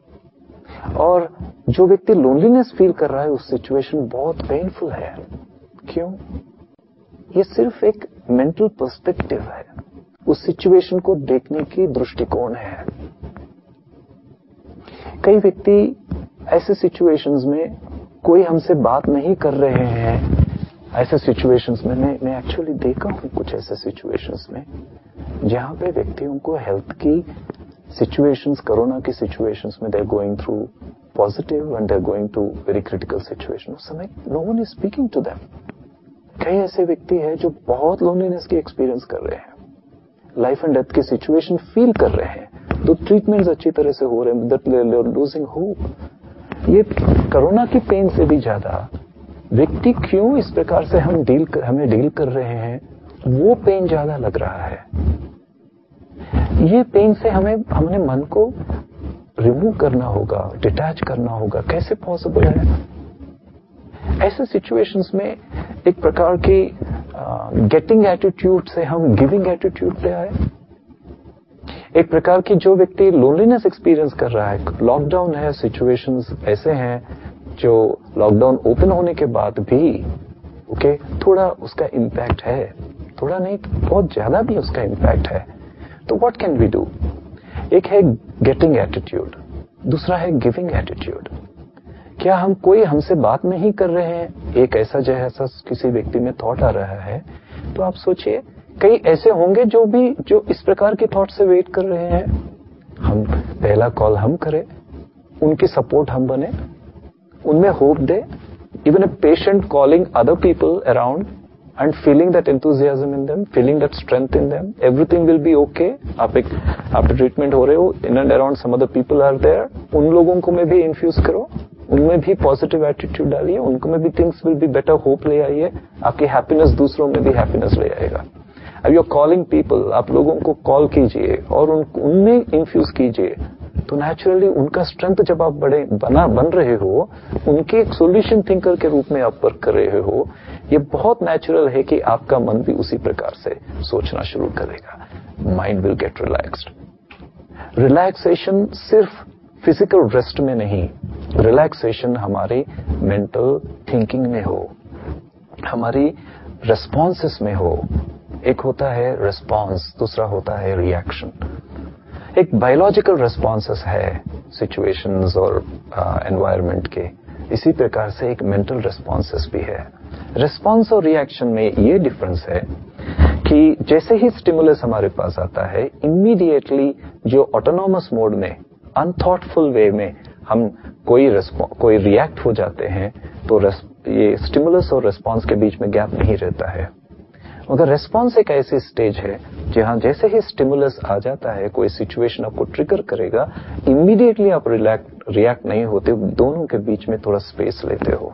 और जो व्यक्ति लोनलीनेस फील कर रहा है उस सिचुएशन बहुत पेनफुल है। क्यों? ये सिर्फ एक मेंटल पर्सपेक्टिव है, उस सिचुएशन को देखने की दृष्टिकोण है। कई व्यक्ति ऐसे सिचुएशंस में कोई हमसे बात नहीं कर रहे हैं, ऐसे सिचुएशंस में मैं एक्चुअली देखा हूं कुछ ऐसे सिचुएशंस में जहां पे व्यक्तियों को हेल्थ की सिचुएशंस, कोरोना की सिचुएशंस में they are going through positive and they are going to very critical situation, उस समय no one is speaking to them. कई ऐसे व्यक्ति हैं जो बहुत लोनलीनेस की एक्सपीरियंस कर रहे हैं, लाइफ एंड डेथ की सिचुएशन फील कर रहे हैं, तो ट्रीटमेंट्स अच्छी तरह से हो रहे हैं, that they are losing hope. ये कोरोना की पेन से भी ज्यादा व्यक्ति क्यों इस प्रकार से हमें डील कर रहे हैं, वो पेन ज्यादा लग रहा है। ये पेन से हमने मन को रिमूव करना होगा, डिटैच करना होगा। कैसे पॉसिबल है? ऐसे सिचुएशंस में एक प्रकार की गेटिंग एटीट्यूड से हम गिविंग एटीट्यूड पे आए। एक प्रकार की जो व्यक्ति लोनलीनेस एक्सपीरियंस कर रहा है, लॉकडाउन है, सिचुएशंस ऐसे हैं जो लॉकडाउन ओपन होने के बाद भी ओके थोड़ा उसका इम्पैक्ट है, थोड़ा नहीं बहुत ज्यादा भी उसका इम्पैक्ट है। तो व्हाट कैन वी डू? एक है गेटिंग एटीट्यूड, दूसरा है गिविंग एटीट्यूड। क्या हम कोई हमसे बात नहीं कर रहे हैं, एक ऐसा जैसा किसी व्यक्ति में थॉट आ रहा है, तो आप सोचिए कई ऐसे होंगे जो इस प्रकार के थॉट से वेट कर रहे हैं। हम पहला कॉल हम करें, उनकी सपोर्ट हम बने, उनमें होप दे। Even a patient calling other people around and feeling that enthusiasm in them, feeling that strength in them, everything will be okay. आप ट्रीटमेंट हो रहे हो, in and around some other people are there, उन लोगों को में भी infuse करो, उनमें भी पॉजिटिव एटीट्यूड डालिए, उनको में भी things will be better, hope ले आइए। आपकी हैप्पीनेस दूसरों में भी हैप्पीनेस ले आएगा। अब यू आर कॉलिंग पीपल, आप लोगों को कॉल कीजिए और उनमें इन्फ्यूज कीजिए, तो नेचुरली उनका स्ट्रेंथ जब आप बन रहे हो, उनके एक सॉल्यूशन थिंकर के रूप में आप वर्क कर रहे हो, ये बहुत नेचुरल है कि आपका मन भी उसी प्रकार से सोचना शुरू करेगा। Mind will get relaxed. Relaxation सिर्फ फिजिकल रेस्ट में नहीं, रिलैक्सेशन हमारी मेंटल थिंकिंग में हो, हमारी रेस्पॉन्सेस में हो। एक होता है रेस्पॉन्स, दूसरा होता है रिएक्शन। एक बायोलॉजिकल रेस्पॉन्सेस है सिचुएशंस और एनवायरनमेंट के, इसी प्रकार से एक मेंटल रेस्पॉन्सेस भी है। रेस्पॉन्स और रिएक्शन में ये डिफरेंस है कि जैसे ही स्टिमुलस हमारे पास आता है, इमीडिएटली जो ऑटोनॉमस मोड में अनथॉटफुल वे में हम कोई रिएक्ट हो जाते हैं, तो ये स्टिमुलस और रेस्पॉन्स के बीच में गैप नहीं रहता है। मगर रेस्पॉन्स एक ऐसी स्टेज है जहां जैसे ही स्टिमुलस आ जाता है, कोई सिचुएशन आपको ट्रिगर करेगा, इमीडिएटली आप रिएक्ट नहीं होते, दोनों के बीच में थोड़ा स्पेस लेते हो।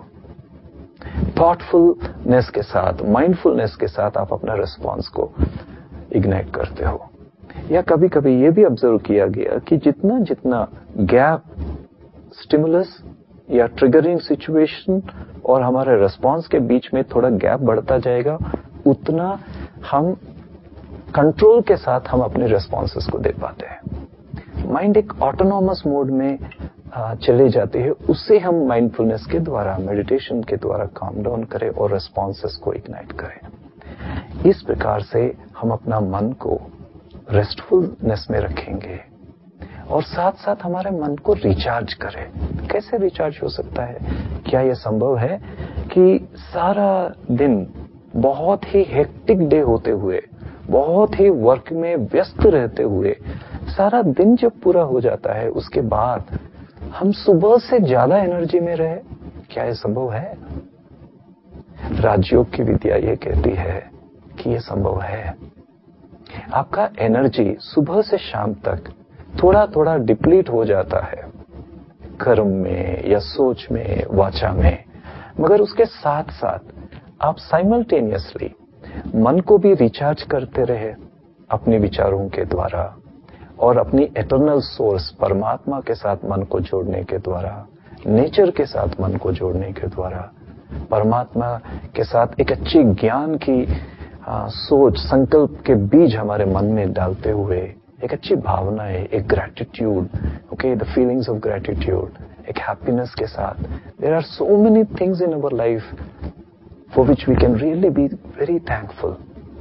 थॉटफुलनेस के साथ, माइंडफुलनेस के साथ आप अपना रेस्पॉन्स को इग्नाइट करते हो। या कभी कभी ये भी ऑब्जर्व किया गया कि जितना जितना गैप स्टिमुलस या ट्रिगरिंग सिचुएशन और हमारे रेस्पॉन्स के बीच में थोड़ा गैप बढ़ता जाएगा, उतना हम कंट्रोल के साथ हम अपने रेस्पॉन्सेस को दे पाते हैं। माइंड एक ऑटोनॉमस मोड में चले जाते हैं, उससे हम माइंडफुलनेस के द्वारा, मेडिटेशन के द्वारा काम डाउन करें और रेस्पॉन्सेस को इग्नाइट करें। इस प्रकार से हम अपना मन को रेस्टफुलनेस में रखेंगे और साथ साथ हमारे मन को रिचार्ज करें। कैसे रिचार्ज हो सकता है? क्या यह संभव है कि सारा दिन बहुत ही हेक्टिक डे होते हुए, बहुत ही वर्क में व्यस्त रहते हुए, सारा दिन जब पूरा हो जाता है, उसके बाद हम सुबह से ज्यादा एनर्जी में रहे? क्या यह संभव है? राजयोग की विद्या यह कहती है कि यह संभव है। आपका एनर्जी सुबह से शाम तक थोड़ा थोड़ा डिप्लीट हो जाता है, कर्म में या सोच में, वाचा में, मगर उसके साथ साथ आप साइमल्टेनियसली मन को भी रिचार्ज करते रहे अपने विचारों के द्वारा और अपनी एटर्नल सोर्स परमात्मा के साथ मन को जोड़ने के द्वारा, नेचर के साथ मन को जोड़ने के द्वारा, परमात्मा के साथ एक अच्छी ज्ञान की सोच, संकल्प के बीज हमारे मन में डालते हुए एक अच्छी भावनाएं, एक gratitude, okay, the feelings of gratitude, एक हैप्पीनेस के साथ, there are so many things in our life for which we can really be very thankful।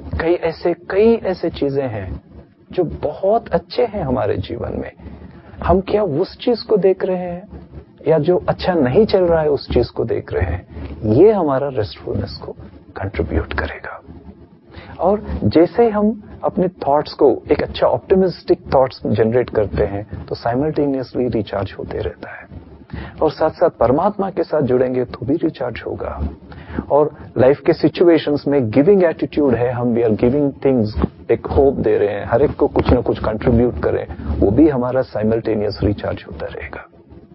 कई ऐसे चीजें हैं जो बहुत अच्छे हैं हमारे जीवन में। हम क्या उस चीज को देख रहे हैं या जो अच्छा नहीं चल रहा है उस चीज को देख रहे हैं? ये हमारा रेस्टफुलनेस को कंट्रीब्यूट करेगा। और जैसे हम अपने थॉट्स को एक अच्छा ऑप्टिमिस्टिक थॉट्स जनरेट करते हैं, तो साइमल्टेनियसली रिचार्ज होते रहता है और साथ साथ परमात्मा के साथ जुड़ेंगे तो भी रिचार्ज होगा। और लाइफ के सिचुएशंस में गिविंग एटीट्यूड है, हम वी आर गिविंग थिंग्स, एक होप दे रहे हैं, हर एक को कुछ ना कुछ कंट्रीब्यूट करें, वो भी हमारा साइमल्टेनियस रिचार्ज होता रहेगा।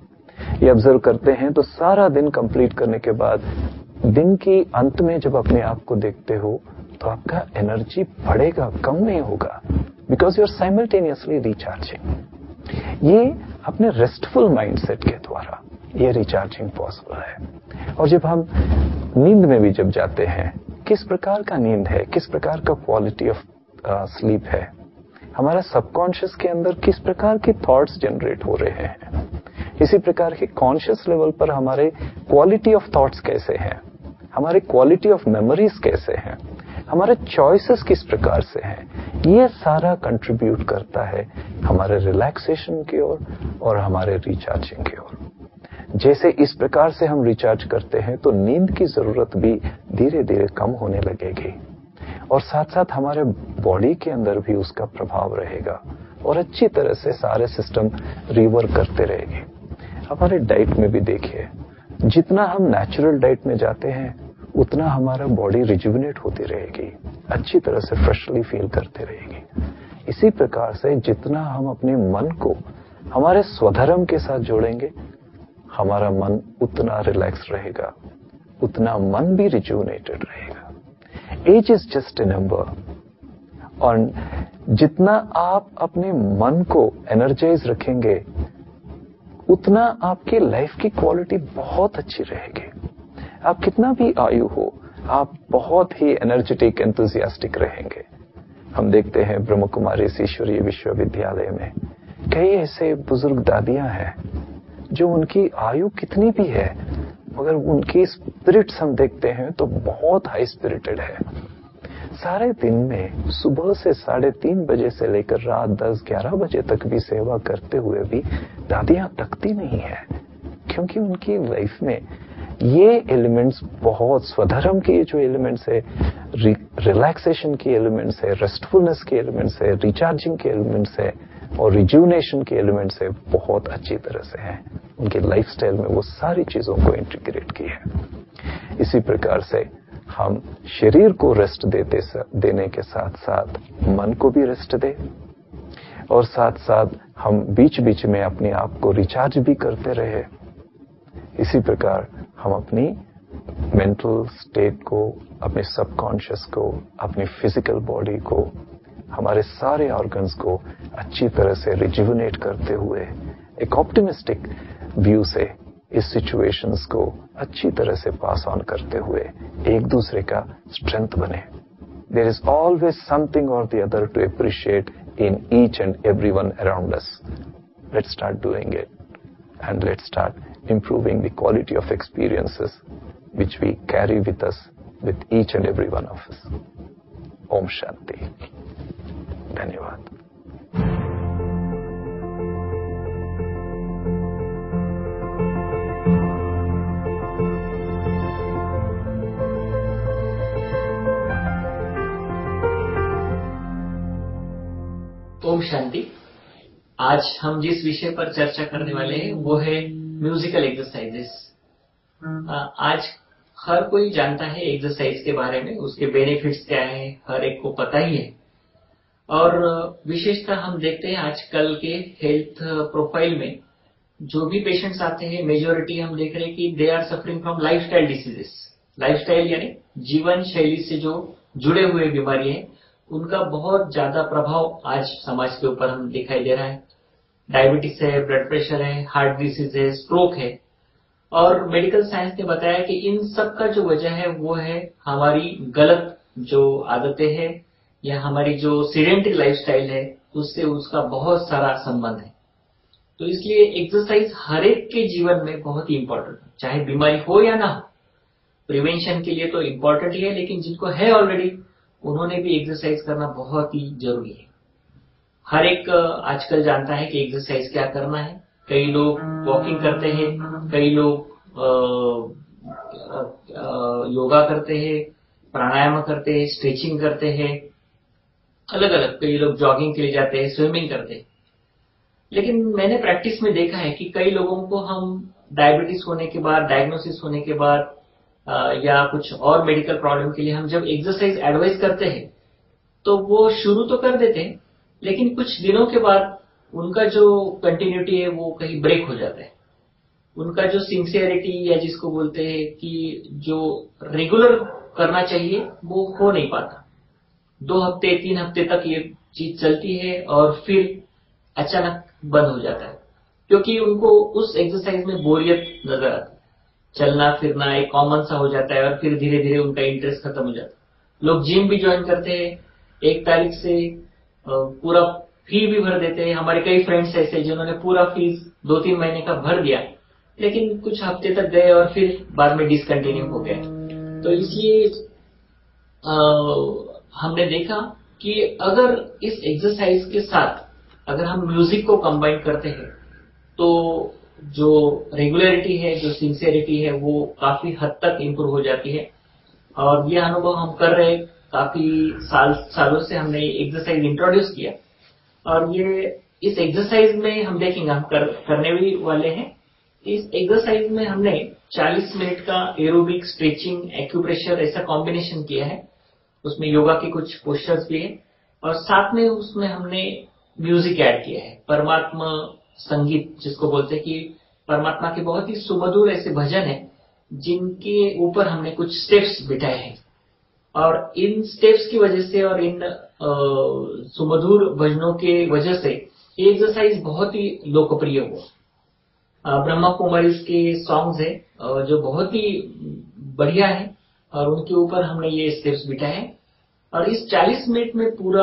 ये ऑब्जर्व करते हैं तो सारा दिन कंप्लीट करने के बाद दिन की अंत में जब अपने आप को देखते हो तो आपका एनर्जी बढ़ेगा, कम नहीं होगा, because you are simultaneously recharging. ये अपने रेस्टफुल माइंडसेट के द्वारा ये रिचार्जिंग पॉसिबल है। और जब हम नींद में भी जब जाते हैं, किस प्रकार का नींद है, किस प्रकार का क्वालिटी ऑफ स्लीप है, हमारा सबकॉन्शियस के अंदर किस प्रकार की थॉट्स जनरेट हो रहे हैं, इसी प्रकार के कॉन्शियस लेवल पर हमारे क्वालिटी ऑफ थॉट्स कैसे हैं, हमारे क्वालिटी ऑफ मेमोरीज कैसे हैं, हमारे चॉइसेस किस प्रकार से हैं, ये सारा कंट्रीब्यूट करता है हमारे रिलैक्सेशन की ओर और हमारे रिचार्जिंग की ओर। जैसे इस प्रकार से हम रिचार्ज करते हैं तो नींद की जरूरत भी धीरे धीरे कम होने लगेगी और साथ साथ हमारे बॉडी के अंदर भी उसका प्रभाव रहेगा और अच्छी तरह से सारे सिस्टम रिवर्क करते रहेंगे। हमारे डाइट में भी देखिए, जितना हम नेचुरल डाइट में जाते हैं उतना हमारा बॉडी रिजुविनेट होती रहेगी, अच्छी तरह से फ्रेशली फील करते रहेगी। इसी प्रकार से जितना हम अपने मन को हमारे स्वधर्म के साथ जोड़ेंगे, हमारा मन उतना रिलैक्स रहेगा, उतना मन भी रिजुविनेटेड रहेगा। Age is just a number, और जितना आप अपने मन को एनर्जाइज रखेंगे उतना आपकी लाइफ की क्वालिटी बहुत अच्छी रहेगी। आप कितना भी आयु हो, आप बहुत ही एनर्जेटिक, एंथुसियास्टिक रहेंगे। हम देखते हैं ब्रह्म कुमारी ईश्वरीय विश्वविद्यालय में कई ऐसे बुजुर्ग दादियां हैं जो उनकी आयु कितनी भी है मगर उनकी स्पिरिट्स हम देखते हैं तो बहुत हाई स्पिरिटेड है। सारे दिन में सुबह से 3:30 बजे से लेकर रात 10-11 बजे तक भी सेवा करते हुए भी दादियां थकती नहीं है, क्योंकि उनकी लाइफ में ये एलिमेंट्स बहुत, स्वधर्म के जो एलिमेंट्स है, रिलैक्सेशन के एलिमेंट्स है, रेस्टफुलनेस के एलिमेंट्स है, रिचार्जिंग के एलिमेंट्स है और रिजुनेशन के एलिमेंट्स है, बहुत अच्छी तरह से हैं। उनके लाइफस्टाइल में वो सारी चीजों को इंटीग्रेट की है। इसी प्रकार से हम शरीर को रेस्ट देने के साथ साथ मन को भी रेस्ट दे और साथ साथ हम बीच बीच में अपने आप को रिचार्ज भी करते रहे। इसी प्रकार हम अपनी मेंटल स्टेट को, अपने सबकॉन्शियस को, अपनी फिजिकल बॉडी को, हमारे सारे ऑर्गन्स को अच्छी तरह से रिजुविनेट करते हुए एक ऑप्टिमिस्टिक व्यू से इस सिचुएशंस को अच्छी तरह से पास ऑन करते हुए एक दूसरे का स्ट्रेंथ बने। There is always something or the other to appreciate in each and every one around us. Let's start doing it and let's start improving the quality of experiences which we carry with us with each and every one of us. Om Shanti. धन्यवाद। ओम शांति। आज हम जिस विषय पर चर्चा करने वाले हैं वो है म्यूजिकल एक्सरसाइजेस। आज हर कोई जानता है एक्सरसाइज के बारे में, उसके बेनिफिट्स क्या है हर एक को पता ही है। और विशेषता हम देखते हैं आजकल के हेल्थ प्रोफाइल में जो भी पेशेंट्स आते हैं, मेजोरिटी हम देख रहे हैं कि they are suffering from lifestyle diseases. Lifestyle यानी जीवन शैली से जो जुड़े हुए बीमारी है, उनका बहुत ज्यादा प्रभाव आज समाज के ऊपर हम दिखाई दे रहा है। डायबिटीज है, ब्लड प्रेशर है, हार्ट डिसीज है, स्ट्रोक है। और मेडिकल साइंस ने बताया कि इन सब का जो वजह है वो है हमारी गलत जो आदतें हैं या हमारी जो सीडेंटरी लाइफस्टाइल है, उससे उसका बहुत सारा संबंध है। तो इसलिए एक्सरसाइज हर एक के जीवन में बहुत ही इंपॉर्टेंट है, चाहे बीमारी हो या ना हो। प्रिवेंशन के लिए तो इम्पोर्टेंट ही है, लेकिन जिनको है ऑलरेडी उन्होंने भी एक्सरसाइज करना बहुत ही जरूरी है। हर एक आजकल जानता है कि एक्सरसाइज क्या करना है। कई लोग वॉकिंग करते हैं, कई लोग योगा करते हैं, प्राणायाम करते हैं, स्ट्रेचिंग करते हैं, अलग अलग। कई लोग जॉगिंग के लिए जाते हैं, स्विमिंग करते हैं। लेकिन मैंने प्रैक्टिस में देखा है कि कई लोगों को हम डायबिटीज होने के बाद, डायग्नोसिस होने के बाद या कुछ और मेडिकल प्रॉब्लम के लिए हम जब एक्सरसाइज एडवाइस करते हैं तो वो शुरू तो कर देते हैं, लेकिन कुछ दिनों के बाद उनका जो कंटिन्यूटी है वो कहीं ब्रेक हो जाता है। उनका जो सिंसियरिटी या जिसको बोलते हैं कि जो रेगुलर करना चाहिए वो हो नहीं पाता। 2 हफ्ते 3 हफ्ते तक ये चीज चलती है और फिर अचानक बंद हो जाता है, क्योंकि उनको उस एक्सरसाइज में बोरियत नजर आती है। चलना फिरना एक कॉमन सा हो जाता है और फिर धीरे धीरे उनका इंटरेस्ट खत्म हो जाता है। लोग जिम भी ज्वाइन करते हैं, 1 तारीख से पूरा फी भी भर देते हैं। हमारे कई फ्रेंड्स ऐसे जिन्होंने पूरा फीस 2-3 महीने का भर दिया, लेकिन कुछ हफ्ते तक गए और फिर बाद में डिसकंटिन्यू हो गए। तो इसलिए हमने देखा कि अगर इस एक्सरसाइज के साथ अगर हम म्यूजिक को कंबाइन करते हैं तो जो रेगुलरिटी है, जो सिंसियरिटी है, वो काफी हद तक इंप्रूव हो जाती है। और ये अनुभव हम कर रहे हैं, काफी सालों से हमने एक्सरसाइज इंट्रोड्यूस किया। और ये इस एक्सरसाइज में हम देखेंगे, हम करने भी वाले हैं। इस एक्सरसाइज में हमने 40 मिनट का एरोबिक, स्ट्रेचिंग, एक्यूप्रेशर ऐसा कॉम्बिनेशन किया है। उसमें योगा के कुछ पोस्चर्स भी है और साथ में उसमें हमने म्यूजिक ऐड किया है। परमात्मा संगीत जिसको बोलते हैं कि परमात्मा के बहुत ही सुमधुर ऐसे भजन है जिनके ऊपर हमने कुछ स्टेप्स बिठाए हैं। और इन स्टेप्स की वजह से और इन सुमधुर भजनों के वजह से ये एक्सरसाइज बहुत ही लोकप्रिय हुआ। ब्रह्मा कुमारीज के सॉन्ग्स है जो बहुत ही बढ़िया है और उनके ऊपर हमने ये स्टेप्स बिठाए हैं और इस 40 मिनट में पूरा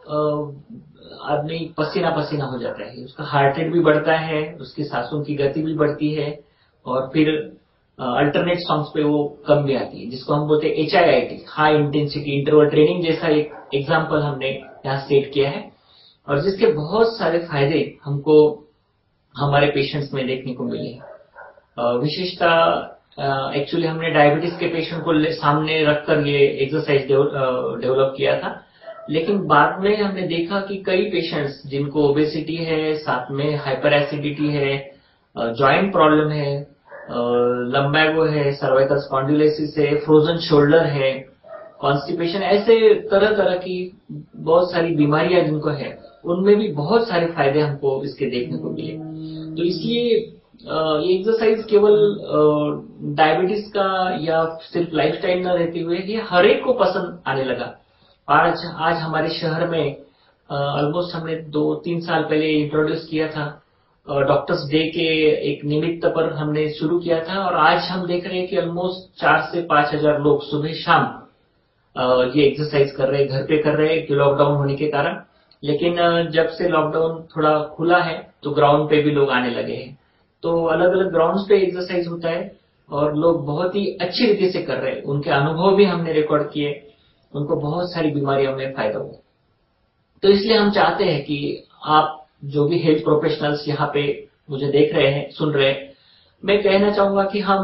आदमी पसीना पसीना हो जाता है। उसका हार्ट रेट भी बढ़ता है, उसकी सांसों की गति भी बढ़ती है और फिर अल्टरनेट सॉन्ग्स पे वो कम भी आती है, जिसको हम बोलते हैं HIIT, high intensity interval training जैसा एक एग्जाम्पल हमने यहाँ सेट किया है और जिसके बहुत सारे फायदे हमको हमारे पेशेंट्स में देखने को मिले हैं। विशेषता एक्चुअली हमने डायबिटीज के पेशेंट को सामने रखकर ये एक्सरसाइज डेवलप किया था, लेकिन बाद में हमने देखा कि कई पेशेंट्स जिनको ओबेसिटी है, साथ में हाइपर एसिडिटी है, जॉइंट प्रॉब्लम है, लंबैगो है, सर्वाइकल स्पॉन्डिलोसिस है, फ्रोजन शोल्डर है, कॉन्स्टिपेशन, ऐसे तरह तरह की बहुत सारी बीमारियां जिनको है, उनमें भी बहुत सारे फायदे हमको इसके देखने को मिले। तो इसलिए ये एक्सरसाइज केवल डायबिटीज का या सिर्फ लाइफस्टाइल न रहते हुए ये हर एक को पसंद आने लगा। आज हमारे शहर में ऑलमोस्ट हमने 2-3 साल पहले इंट्रोड्यूस किया था, डॉक्टर्स डे के एक निमित्त पर हमने शुरू किया था और आज हम देख रहे हैं कि ऑलमोस्ट 4 से 5 हजार लोग सुबह शाम ये एक्सरसाइज कर रहे हैं, घर पे कर रहे हैं कि लॉकडाउन होने के कारण। लेकिन जब से लॉकडाउन थोड़ा खुला है तो ग्राउंड पे भी लोग आने लगे हैं, तो अलग अलग ग्राउंड्स पे एक्सरसाइज होता है और लोग बहुत ही अच्छी रीति से कर रहे हैं। उनके अनुभव भी हमने रिकॉर्ड किए, उनको बहुत सारी बीमारियों में फायदा हुआ। तो इसलिए हम चाहते हैं कि आप जो भी हेल्थ प्रोफेशनल्स यहाँ पे मुझे देख रहे हैं, सुन रहे हैं, मैं कहना चाहूंगा कि हम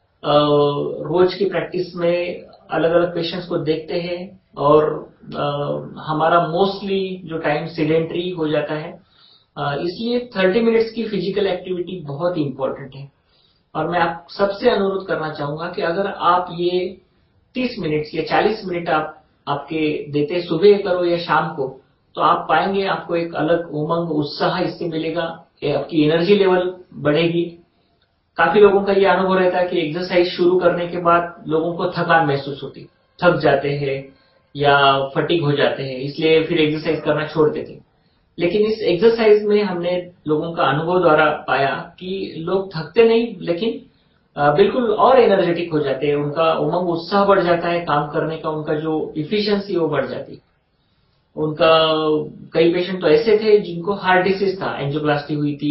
रोज की प्रैक्टिस में अलग अलग पेशेंट्स को देखते हैं और हमारा मोस्टली जो टाइम सीडेंट्री हो जाता है, इसलिए 30 मिनट्स की फिजिकल एक्टिविटी बहुत ही इंपॉर्टेंट है। और मैं आप सबसे अनुरोध करना चाहूंगा कि अगर आप ये 30 मिनट या 40 मिनट आपके देते, सुबह करो या शाम को, तो आप पाएंगे आपको एक अलग उमंग उत्साह इससे मिलेगा, आपकी एनर्जी लेवल बढ़ेगी। काफी लोगों का ये अनुभव रहता है कि एक्सरसाइज शुरू करने के बाद लोगों को थकान महसूस होती, थक जाते हैं या फटीग हो जाते हैं, इसलिए फिर एक्सरसाइज करना छोड़ देते। लेकिन इस एक्सरसाइज में हमने लोगों का अनुभव द्वारा पाया कि लोग थकते नहीं, लेकिन बिल्कुल और एनर्जेटिक हो जाते हैं, उनका उमंग उत्साह बढ़ जाता है, काम करने का उनका जो इफिशियंसी वो बढ़ जाती है। उनका कई पेशेंट तो ऐसे थे जिनको हार्ट डिसीज था, एंजियोप्लास्टी हुई थी,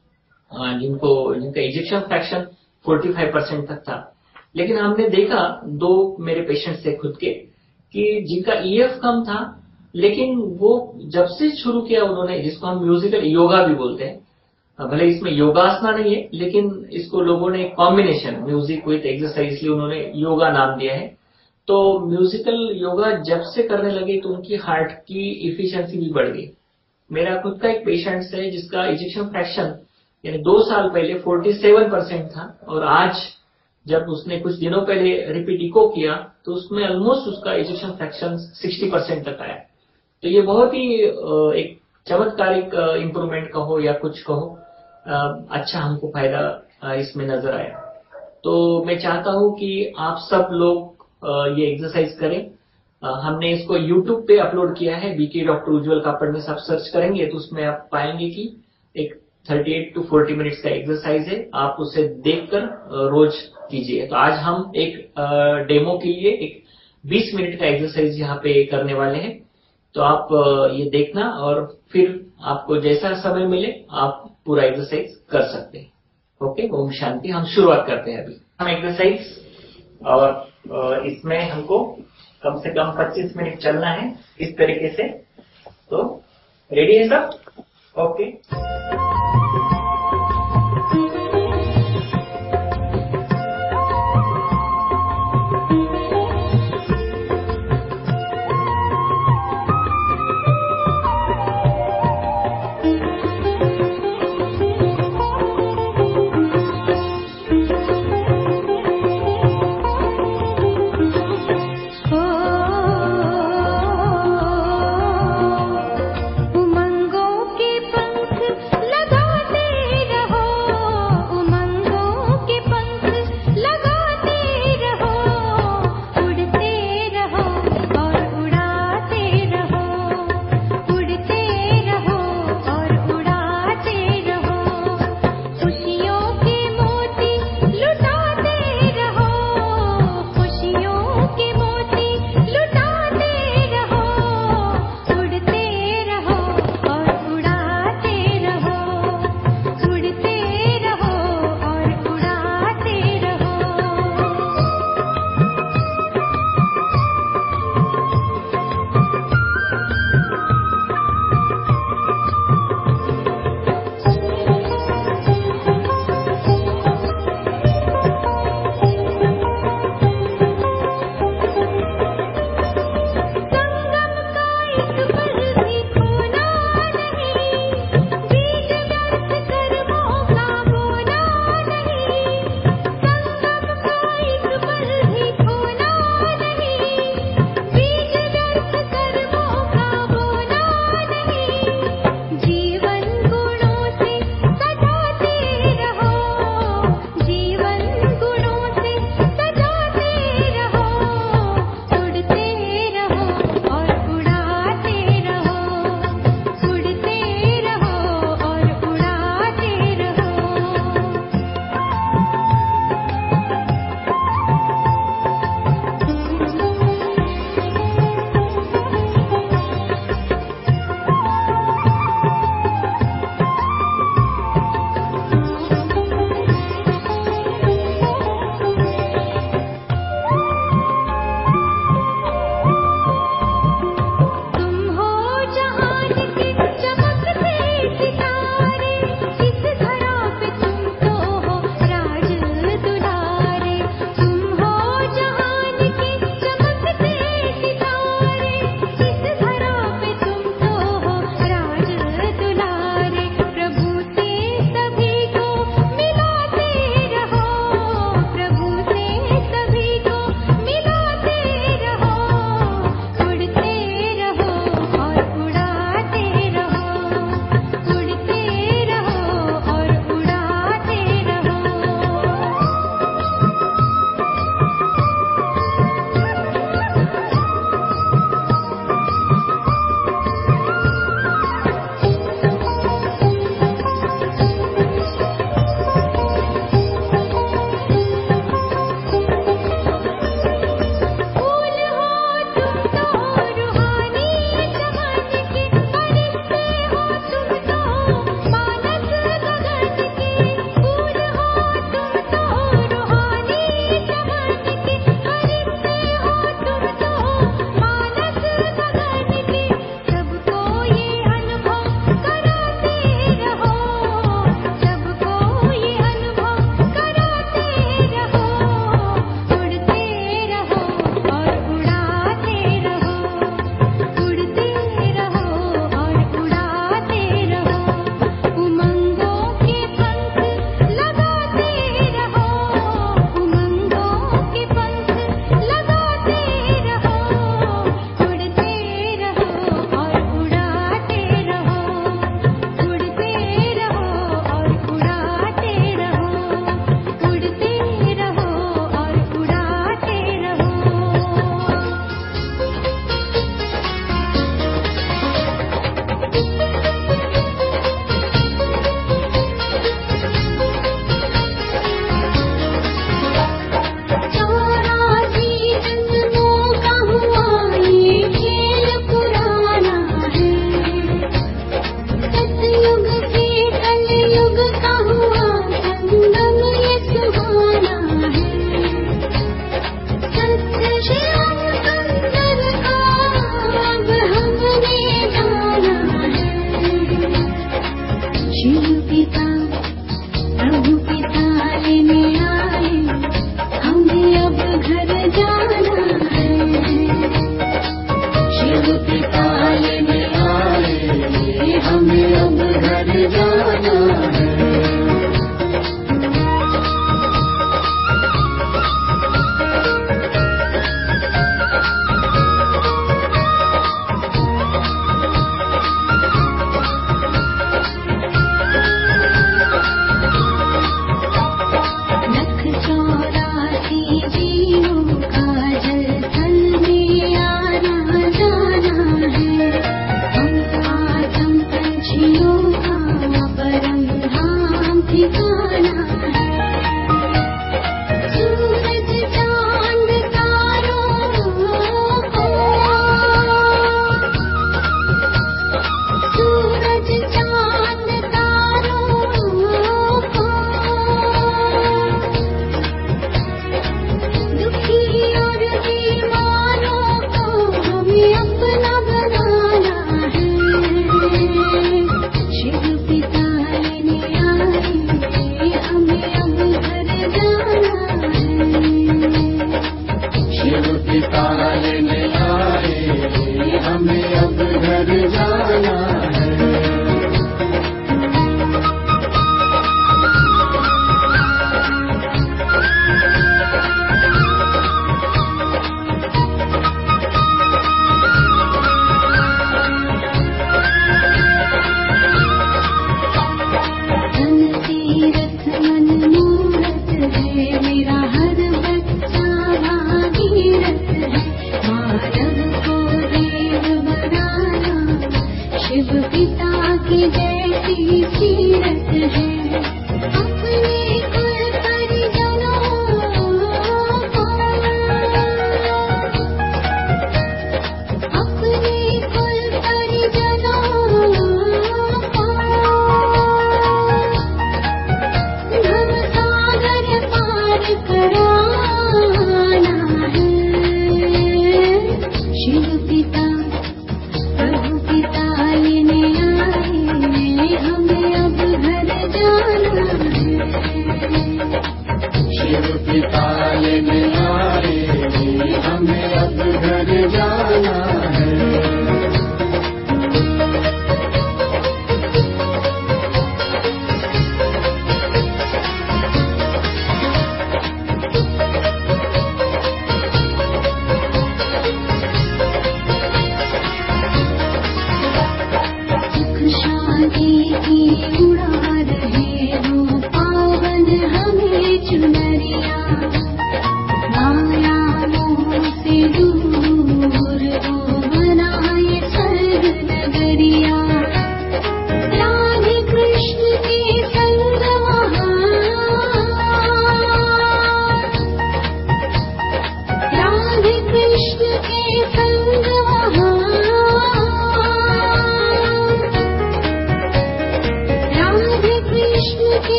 जिनका इजेक्शन फ्रैक्शन 45% तक था। लेकिन हमने देखा 2 मेरे पेशेंट से खुद के कि जिनका EF कम था, लेकिन वो जब से शुरू किया उन्होंने, जिसको हम म्यूजिकल योगा भी बोलते हैं, भले इसमें योगासना नहीं है, लेकिन इसको लोगों ने कॉम्बिनेशन म्यूजिक विद एक्सरसाइज इसलिए उन्होंने योगा नाम दिया है। तो म्यूजिकल योगा जब से करने लगे तो उनकी हार्ट की इफिशियंसी भी बढ़ गई। मेरा खुद का एक पेशेंट है जिसका इजेक्शन फ्रैक्शन यानी 2 साल पहले 47% था और आज जब उसने कुछ दिनों पहले रिपीट इको किया तो उसमें ऑलमोस्ट उसका इजेक्शन फ्रैक्शन 60% तक आया। तो ये बहुत ही एक चमत्कारिक इंप्रूवमेंट कहो या कुछ कहो, अच्छा हमको फायदा इसमें नजर आया। तो मैं चाहता हूं कि आप सब लोग ये एक्सरसाइज करें। हमने इसको YouTube पे अपलोड किया है, बीके डॉक्टर उज्जवल कापड़ में आप सर्च करेंगे तो उसमें आप पाएंगे कि एक 38 to 40 मिनट्स का एक्सरसाइज है, आप उसे देखकर रोज कीजिए। तो आज हम एक डेमो के लिए एक 20 मिनट का एक्सरसाइज यहाँ पे करने वाले हैं, तो आप ये देखना और फिर आपको जैसा समय मिले आप पूरा एक्सरसाइज कर सकते हैं। ओके, ओम शांति। हम शुरुआत करते हैं अभी हम एक्सरसाइज, और इसमें हमको कम से कम 25 मिनट चलना है इस तरीके से। तो रेडी है सब? ओके। उमंगों के पंख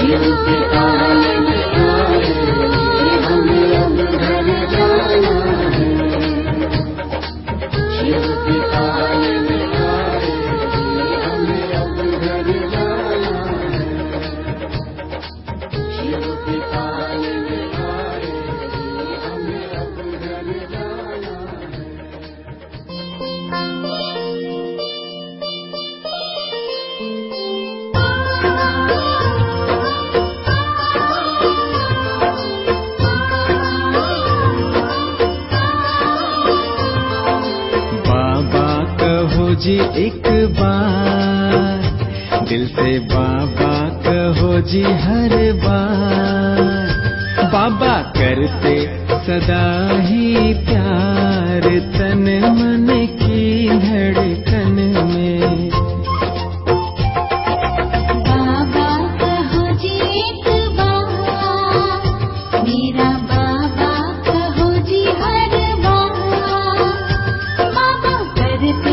जी एक बार दिल से बाबा कहो जी हर बार। बाबा करते सदा ही प्यार तन मन की धड़कन में। बाबा कहो जी एक बार, मेरा बाबा कहो जी हर बार। बाबा करते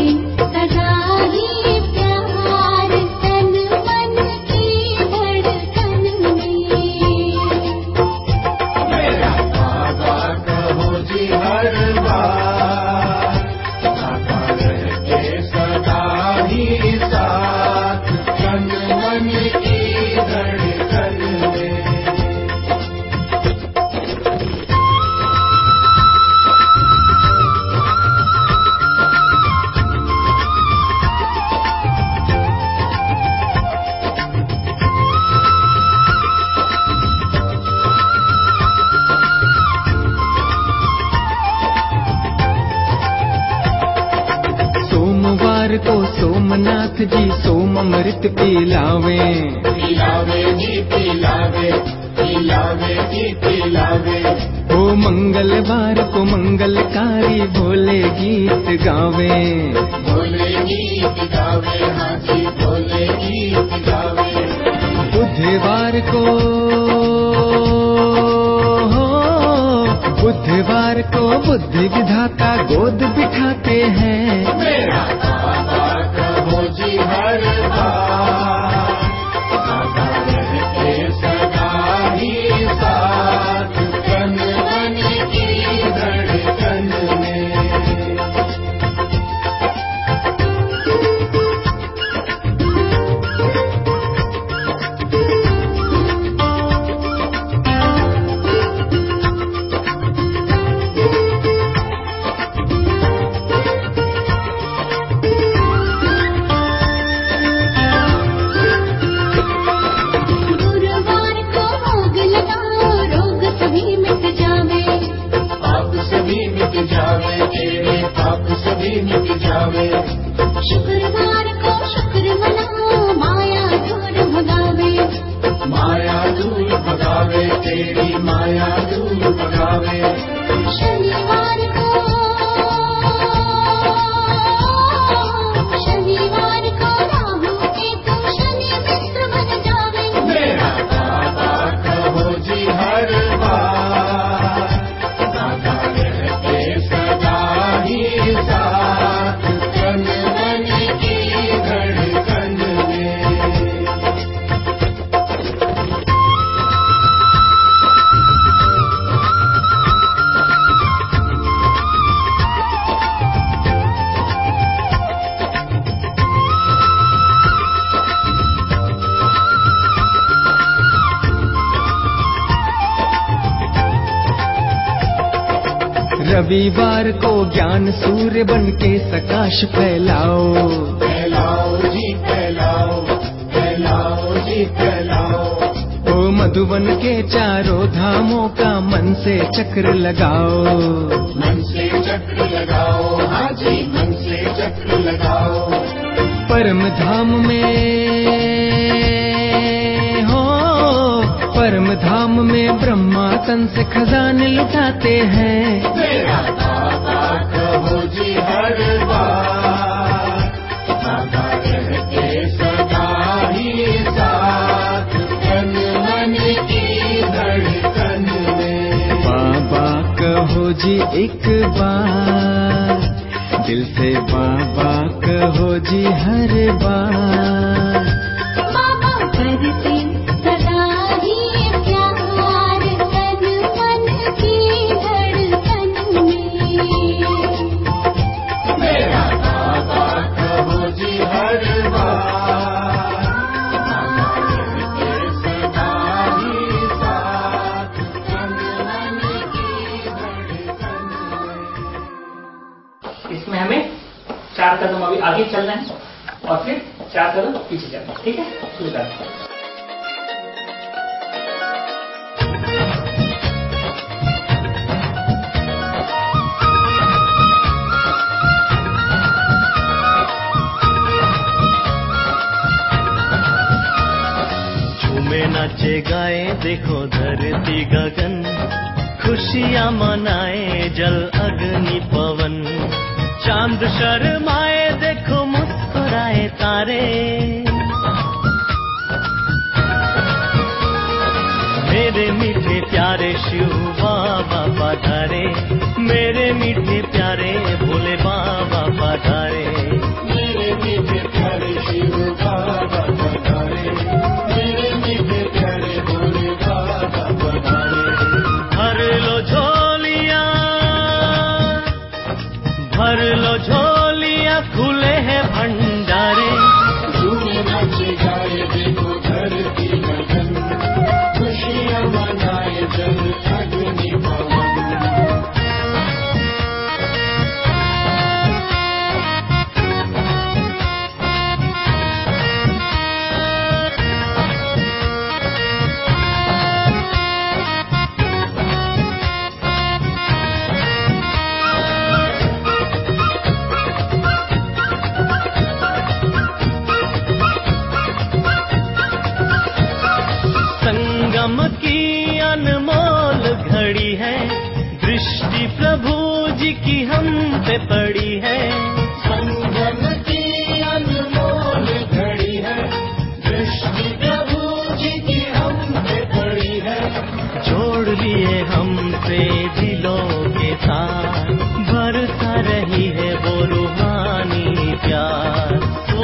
को सोमनाथ जी सोम अमृत पिलावे, पिलावे जी पिलावे, पिलावे जी पिलावे। ओ मंगलवार को मंगलकारी भोले गीत गावे, भोले गीत गावे, हाँ जी भोले गीत गावे। बुधवार को बुद्धि विधाता गोद बिठाते हैं। मेरा बाबा कहो जी हर बार, बाबा रहते सदा ही साथ तन मन की धड़कन में। शुक्रवार को शुक्र मनाओ, माया दूर भगावे, माया दूर भगावे, तेरी माया दूर भगावे। शनिवार को राहु केतु शनि मित्र बन जावे। मेरा बाबा कहो जी हर बार, बाबा रहते सदा ही साथ तन मन की धड़कन में। रविवार को ज्ञान सूर्य बन के प्रकाश फैलाओ, फैलाओ जी फैलाओ, फैलाओ जी फैलाओ। ओ मधुबन के चारों धामों का मन से चक्र लगाओ, मन से चक्र लगाओ, हाँ जी मन से चक्र लगाओ। परम धाम में ब्रह्मा तन से खजाने लुटाते हैं। मेरा बाबा कहो जी हर बार, बाबा रहते सदा ही साथ तन मन की धड़कन में। बाबा कहो जी एक बार, दिल से बाबा कहो जी हर बार। बाबा करते सदा आगे चलना है और फिर 4 कदम पीछे जाना है। ठीक है, शुरू करते हैं। नाचे गाए देखो धरती गगन, खुशियाँ मनाए जल अग्नि पवन, चांद शर्माए देखो मुस्कुराए तारे, मेरे मीठे प्यारे शिव बाबा पधारे, मेरे मीठे प्यारे भोले बाबा पधारे, मेरे मीठे प्यारे शिव बाबा पधारे, मेरे मीठे प्यारे भोले बाबा पधारे। भर लो झोलियाँ, भर लो झोलियाँ, खुले हैं भंडारे, झूमे नाचे गाए देखो धरती गगन, खुशियाँ मनाए जल अग्नि पवन। संगम की अनमोल घड़ी है, दृष्टि प्रभु जी की हम पे पड़ी है, संगम की अनमोल घड़ी है, दृष्टि प्रभु जी की हम पे पड़ी है, जोड़ लिए हमसे दिलों के साथ, बरसा रही है वो रूहानी प्यार,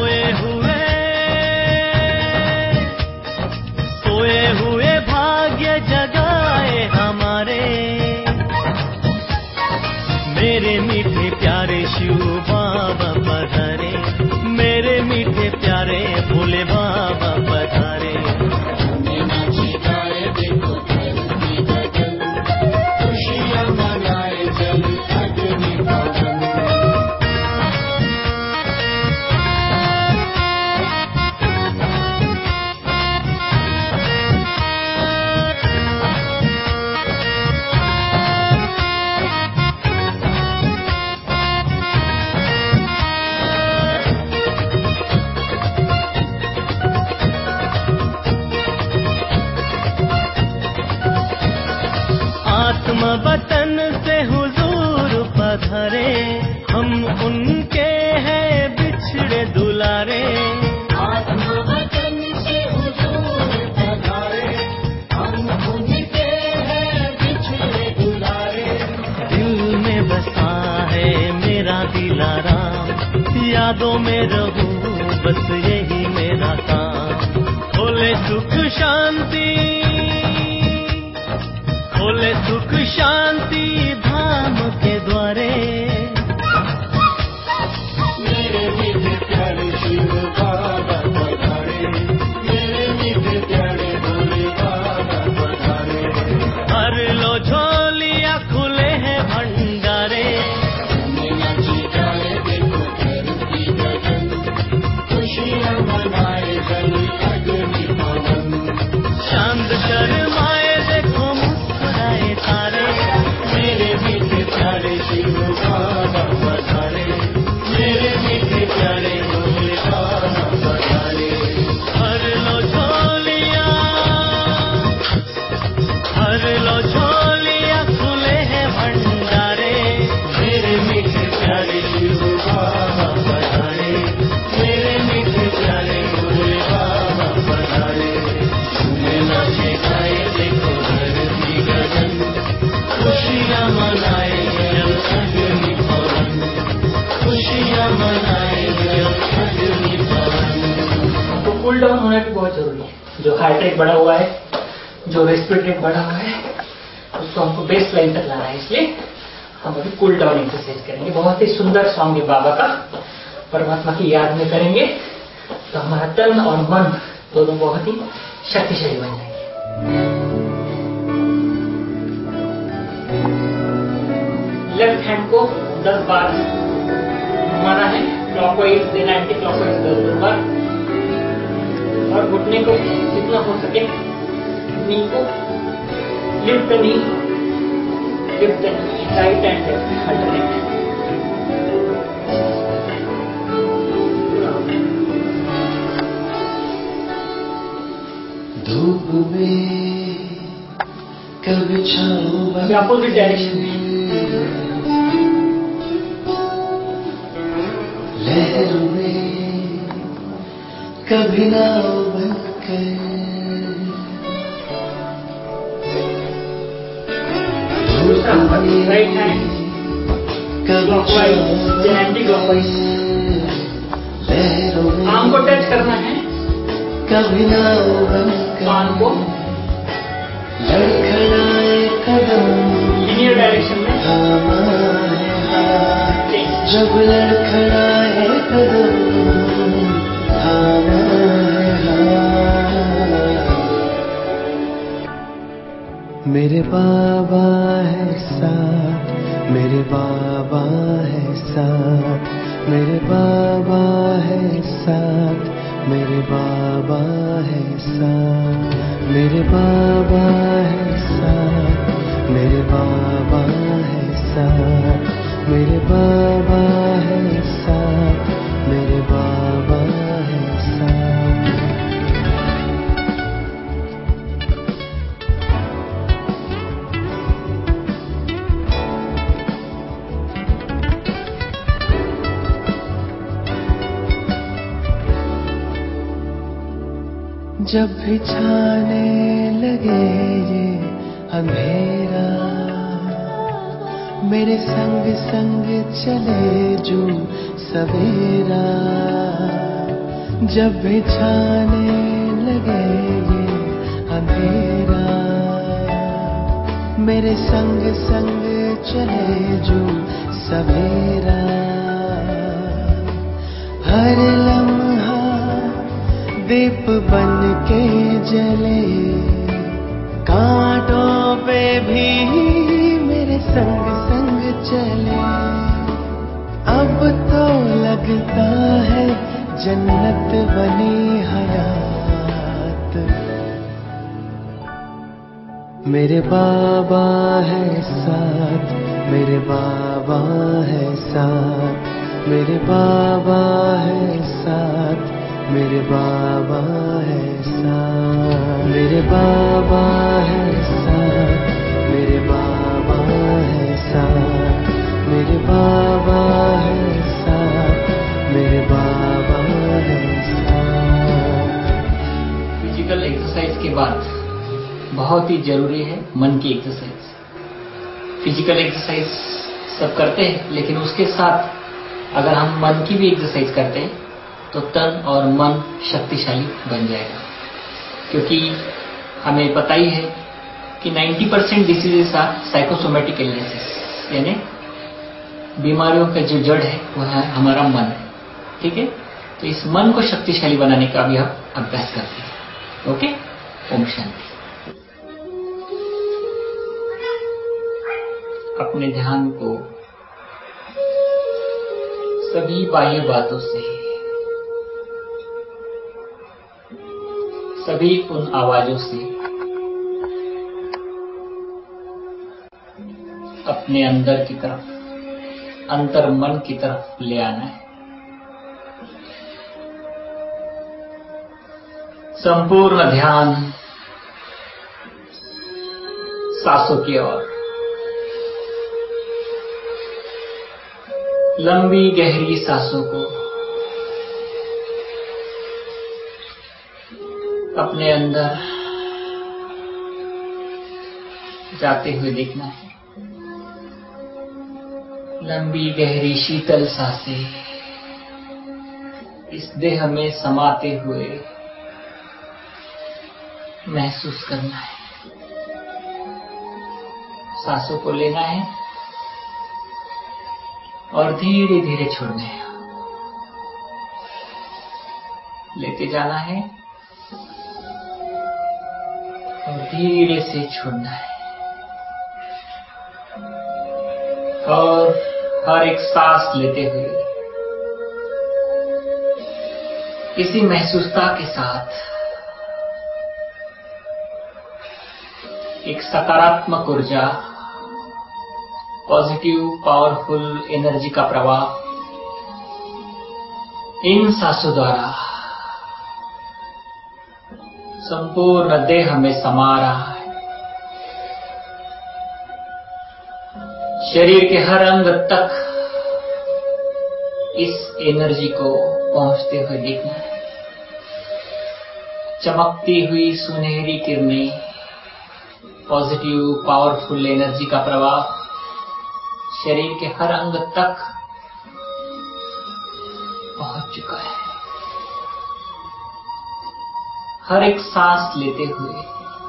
सोए हुए भाग्य जगाए हमारे, मेरे मीठे प्यारे शिव बाबा पधारे, मेरे मीठे प्यारे भोले बाबा पधारे, नाचे गाए देखो धरती गगन, खुशियाँ मनाए जल अग्नि पवन। आत्म वतन से हुजूर पधारे, हम उनके हैं बिछड़े दुलारे, आत्म वतन से हुजूर पधारे, हम उनके हैं बिछड़े दुलारे, दिल में बसा है मेरा दिलाराम, यादों में रहूं बस यही मेरा काम, खोले सुख शांति, खोले सुख शांति धाम के द्वारे, मेरे मीठे प्यारे शिव बाबा पधारे, मेरे मीठे प्यारे भोले बाबा पधारे, भर लो झोलियाँ खुले हैं भंडारे, नाचे गाए देखो धरती गगन, खुशियाँ मनाए जल अग्नि पवन। चांद शर्माए देखो मुस्कुराए तारे, मेरे मीठे प्यारे शिव बाबा पधारे, मेरे मीठे प्यारे भोले बाबा पधारे, भर लो झोलियाँ, भर लो झोलियाँ, खुले हैं भंडारे, मेरे मीठे प्यारे शिव बाबा पधारे, मेरे मीठे प्यारे भोले बाबा पधारे। झूमे नाचे गाए देखो धरती गगन, खुशियाँ मनाए जल अग्नि पवन, खुशियाँ मनाए जल अग्नि पवन। तो कूल डाउन होना भी बहुत जरूरी है। जो हार्ट रेट बढ़ा हुआ है, जो रेस्पिरेट रेट बढ़ा हुआ है, उसको हमको बेस लाइन तक लाना है, इसलिए हम अभी कूल डाउन एक्सरसाइज करेंगे। बहुत ही सुंदर सॉन्ग है बाबा का, परमात्मा की याद में करेंगे तो हमारा तन और मन दोनों बहुत ही शक्तिशाली बन जाएंगे। लेफ्ट हैंड को 10 बार घुमाना है, क्लॉकवाइज देना, एंटी क्लॉकवाइज 2 बार, और घुटने को जितना हो सके नी को lift knee, right and left alternate. धूप में कभी छाँव अभी अपोजिट डायरेक्शन में लहरों में कभी नाव बनकर दूसरा right hand clockwise then anti clockwise. लहरों में आर्म को टच करना है, कभी नाव बनकर कान को लड़खड़ाए कदम लीनियर डायरेक्शन में थामा है हाथ, जब लड़खड़ाए कदम थामा है हाथ। मेरे बाबा है साथ, मेरे बाबा है साथ, मेरे बाबा है साथ, मेरे बाबा है साथ, मेरे बाबा है साथ, मेरे बाबा है साथ, मेरे बाबा है साथ, मेरे बाबा है साथ। जब भी छाने लगे ये अंधेरा, मेरे संग संग चले जो सवेरा। जब भी छाने लगे ये अंधेरा, मेरे संग संग चले जो सवेरा। हर लम्हा दीप बन के जले, कांटों पे भी मेरे संग संग चले। अब तो लगता है जन्नत बनी हयात। मेरे बाबा है साथ, मेरे बाबा है साथ, मेरे बाबा है साथ, मेरे बाबा है साथ, मेरे बाबा है साथ, मेरे बाबा है साथ, मेरे बाबा है साथ, मेरे बाबा है साथ। फिजिकल एक्सरसाइज के बाद बहुत ही जरूरी है मन की एक्सरसाइज। फिजिकल एक्सरसाइज सब करते हैं, लेकिन उसके साथ अगर हम मन की भी एक्सरसाइज करते हैं तो तन और मन शक्तिशाली बन जाएगा। क्योंकि हमें पता ही है कि 90% डिसीजेस आर साइकोसोमेटिक इलनेसेस, यानी बीमारियों का जो जड़ है वो है हमारा मन। ठीक है, तो इस मन को शक्तिशाली बनाने का भी हम अभ्यास करते हैं। ओके, ओम शांति। अपने ध्यान को सभी बाह्य बातों से, सभी उन आवाजों से अपने अंदर की तरफ, अंतर मन की तरफ ले आना है। संपूर्ण ध्यान सांसों की ओर, लंबी गहरी सांसों को अपने अंदर जाते हुए देखना है। लंबी गहरी शीतल सांसें इस देह में समाते हुए महसूस करना है। सांसों को लेना है और धीरे धीरे छोड़ना है। लेते जाना है और धीरे से छोड़ना है। और हर एक सांस लेते हुए इसी महसूसता के साथ एक सकारात्मक ऊर्जा, पॉजिटिव पावरफुल एनर्जी का प्रवाह इन सांसों द्वारा संपूर्ण देह में समा रहा है। शरीर के हर अंग तक इस एनर्जी को पहुंचते हुए देखना है। चमकती हुई सुनहरी किरणें, पॉजिटिव पावरफुल एनर्जी का प्रवाह शरीर के हर अंग तक पहुंच चुका है। हर एक सांस लेते हुए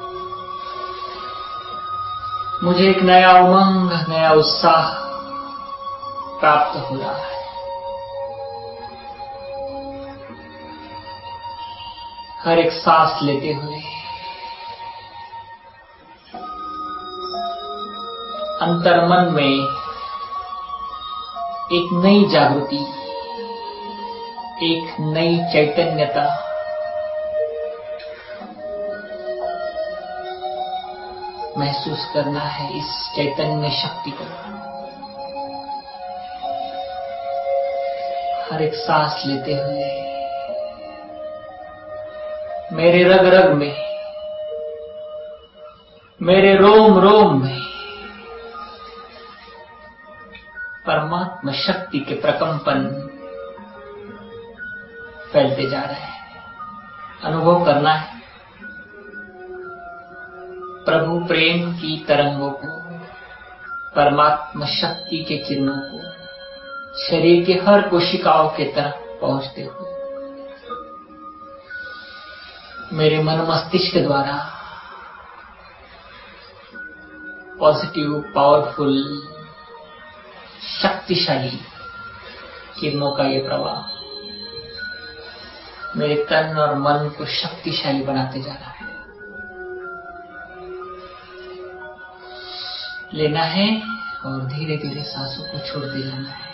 मुझे एक नया उमंग, नया उत्साह प्राप्त हो रहा है। हर एक सांस लेते हुए अंतर्मन में एक नई जागृति, एक नई चैतन्यता महसूस करना है। इस चैतन्य शक्ति को हर एक सांस लेते हुए मेरे रग रग में, मेरे रोम रोम में परमात्मा शक्ति के प्रकंपन फैलते जा रहे हैं। अनुभव करना है प्रभु प्रेम की तरंगों को, परमात्मा शक्ति के किरणों को शरीर के हर कोशिकाओं के तरफ पहुंचते हुए मेरे मन मस्तिष्क द्वारा पॉजिटिव पावरफुल शक्तिशाली किरणों का ये प्रवाह मेरे तन और मन को शक्तिशाली बनाते जा रहा है। लेना है और धीरे धीरे सांसों को छोड़ते जाना है।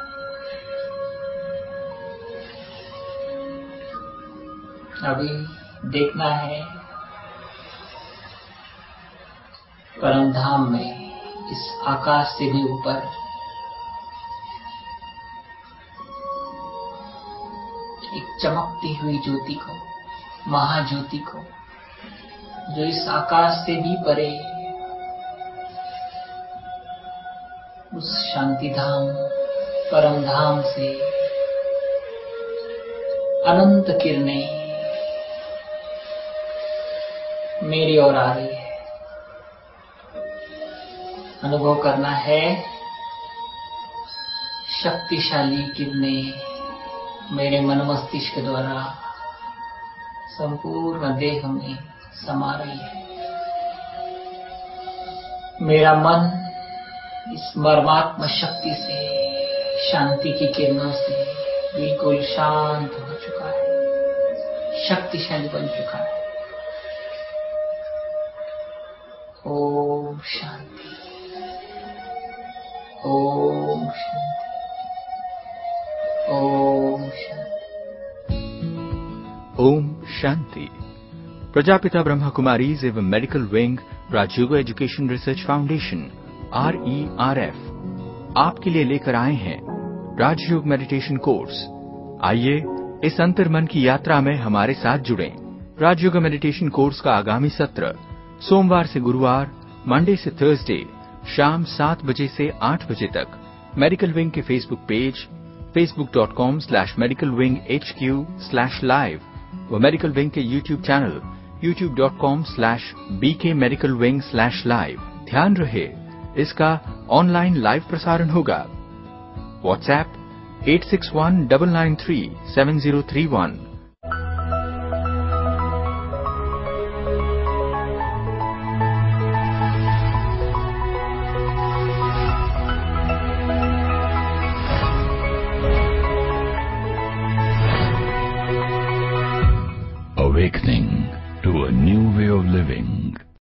अभी देखना है परम धाम में, इस आकाश से भी ऊपर एक चमकती हुई ज्योति को, महाज्योति को, जो इस आकाश से भी परे उस शांति धाम, परम धाम से अनंत किरणें मेरी ओर आ रही है। अनुभव करना है शक्तिशाली किरणें मेरे मन मस्तिष्क द्वारा संपूर्ण देह में समा रही है। मेरा मन इस परमात्मा शक्ति से, शांति की किरणों से बिल्कुल शांत हो चुका है, शक्तिशाली बन चुका है। ओम शांति, ओम शांति, ओम शांति। ओम शांति। प्रजापिता ब्रह्मा कुमारीज एवं medical wing, Rajyoga education research foundation RERF आपके लिए लेकर आए हैं राजयोग मेडिटेशन कोर्स। आइए इस अंतर्मन की यात्रा में हमारे साथ जुड़ें। राजयोग मेडिटेशन कोर्स का आगामी सत्र सोमवार से गुरुवार, मंडे से थर्सडे शाम 7 बजे से 8 बजे तक मेडिकल विंग के फेसबुक पेज facebook.com/medicalwinghq/live व मेडिकल विंग के यूट्यूब चैनल youtube.com/bkmedicalwing/live। ध्यान रहे, इसका ऑनलाइन लाइव प्रसारण होगा। WhatsApp 8619937031। Awakening to a new way of living.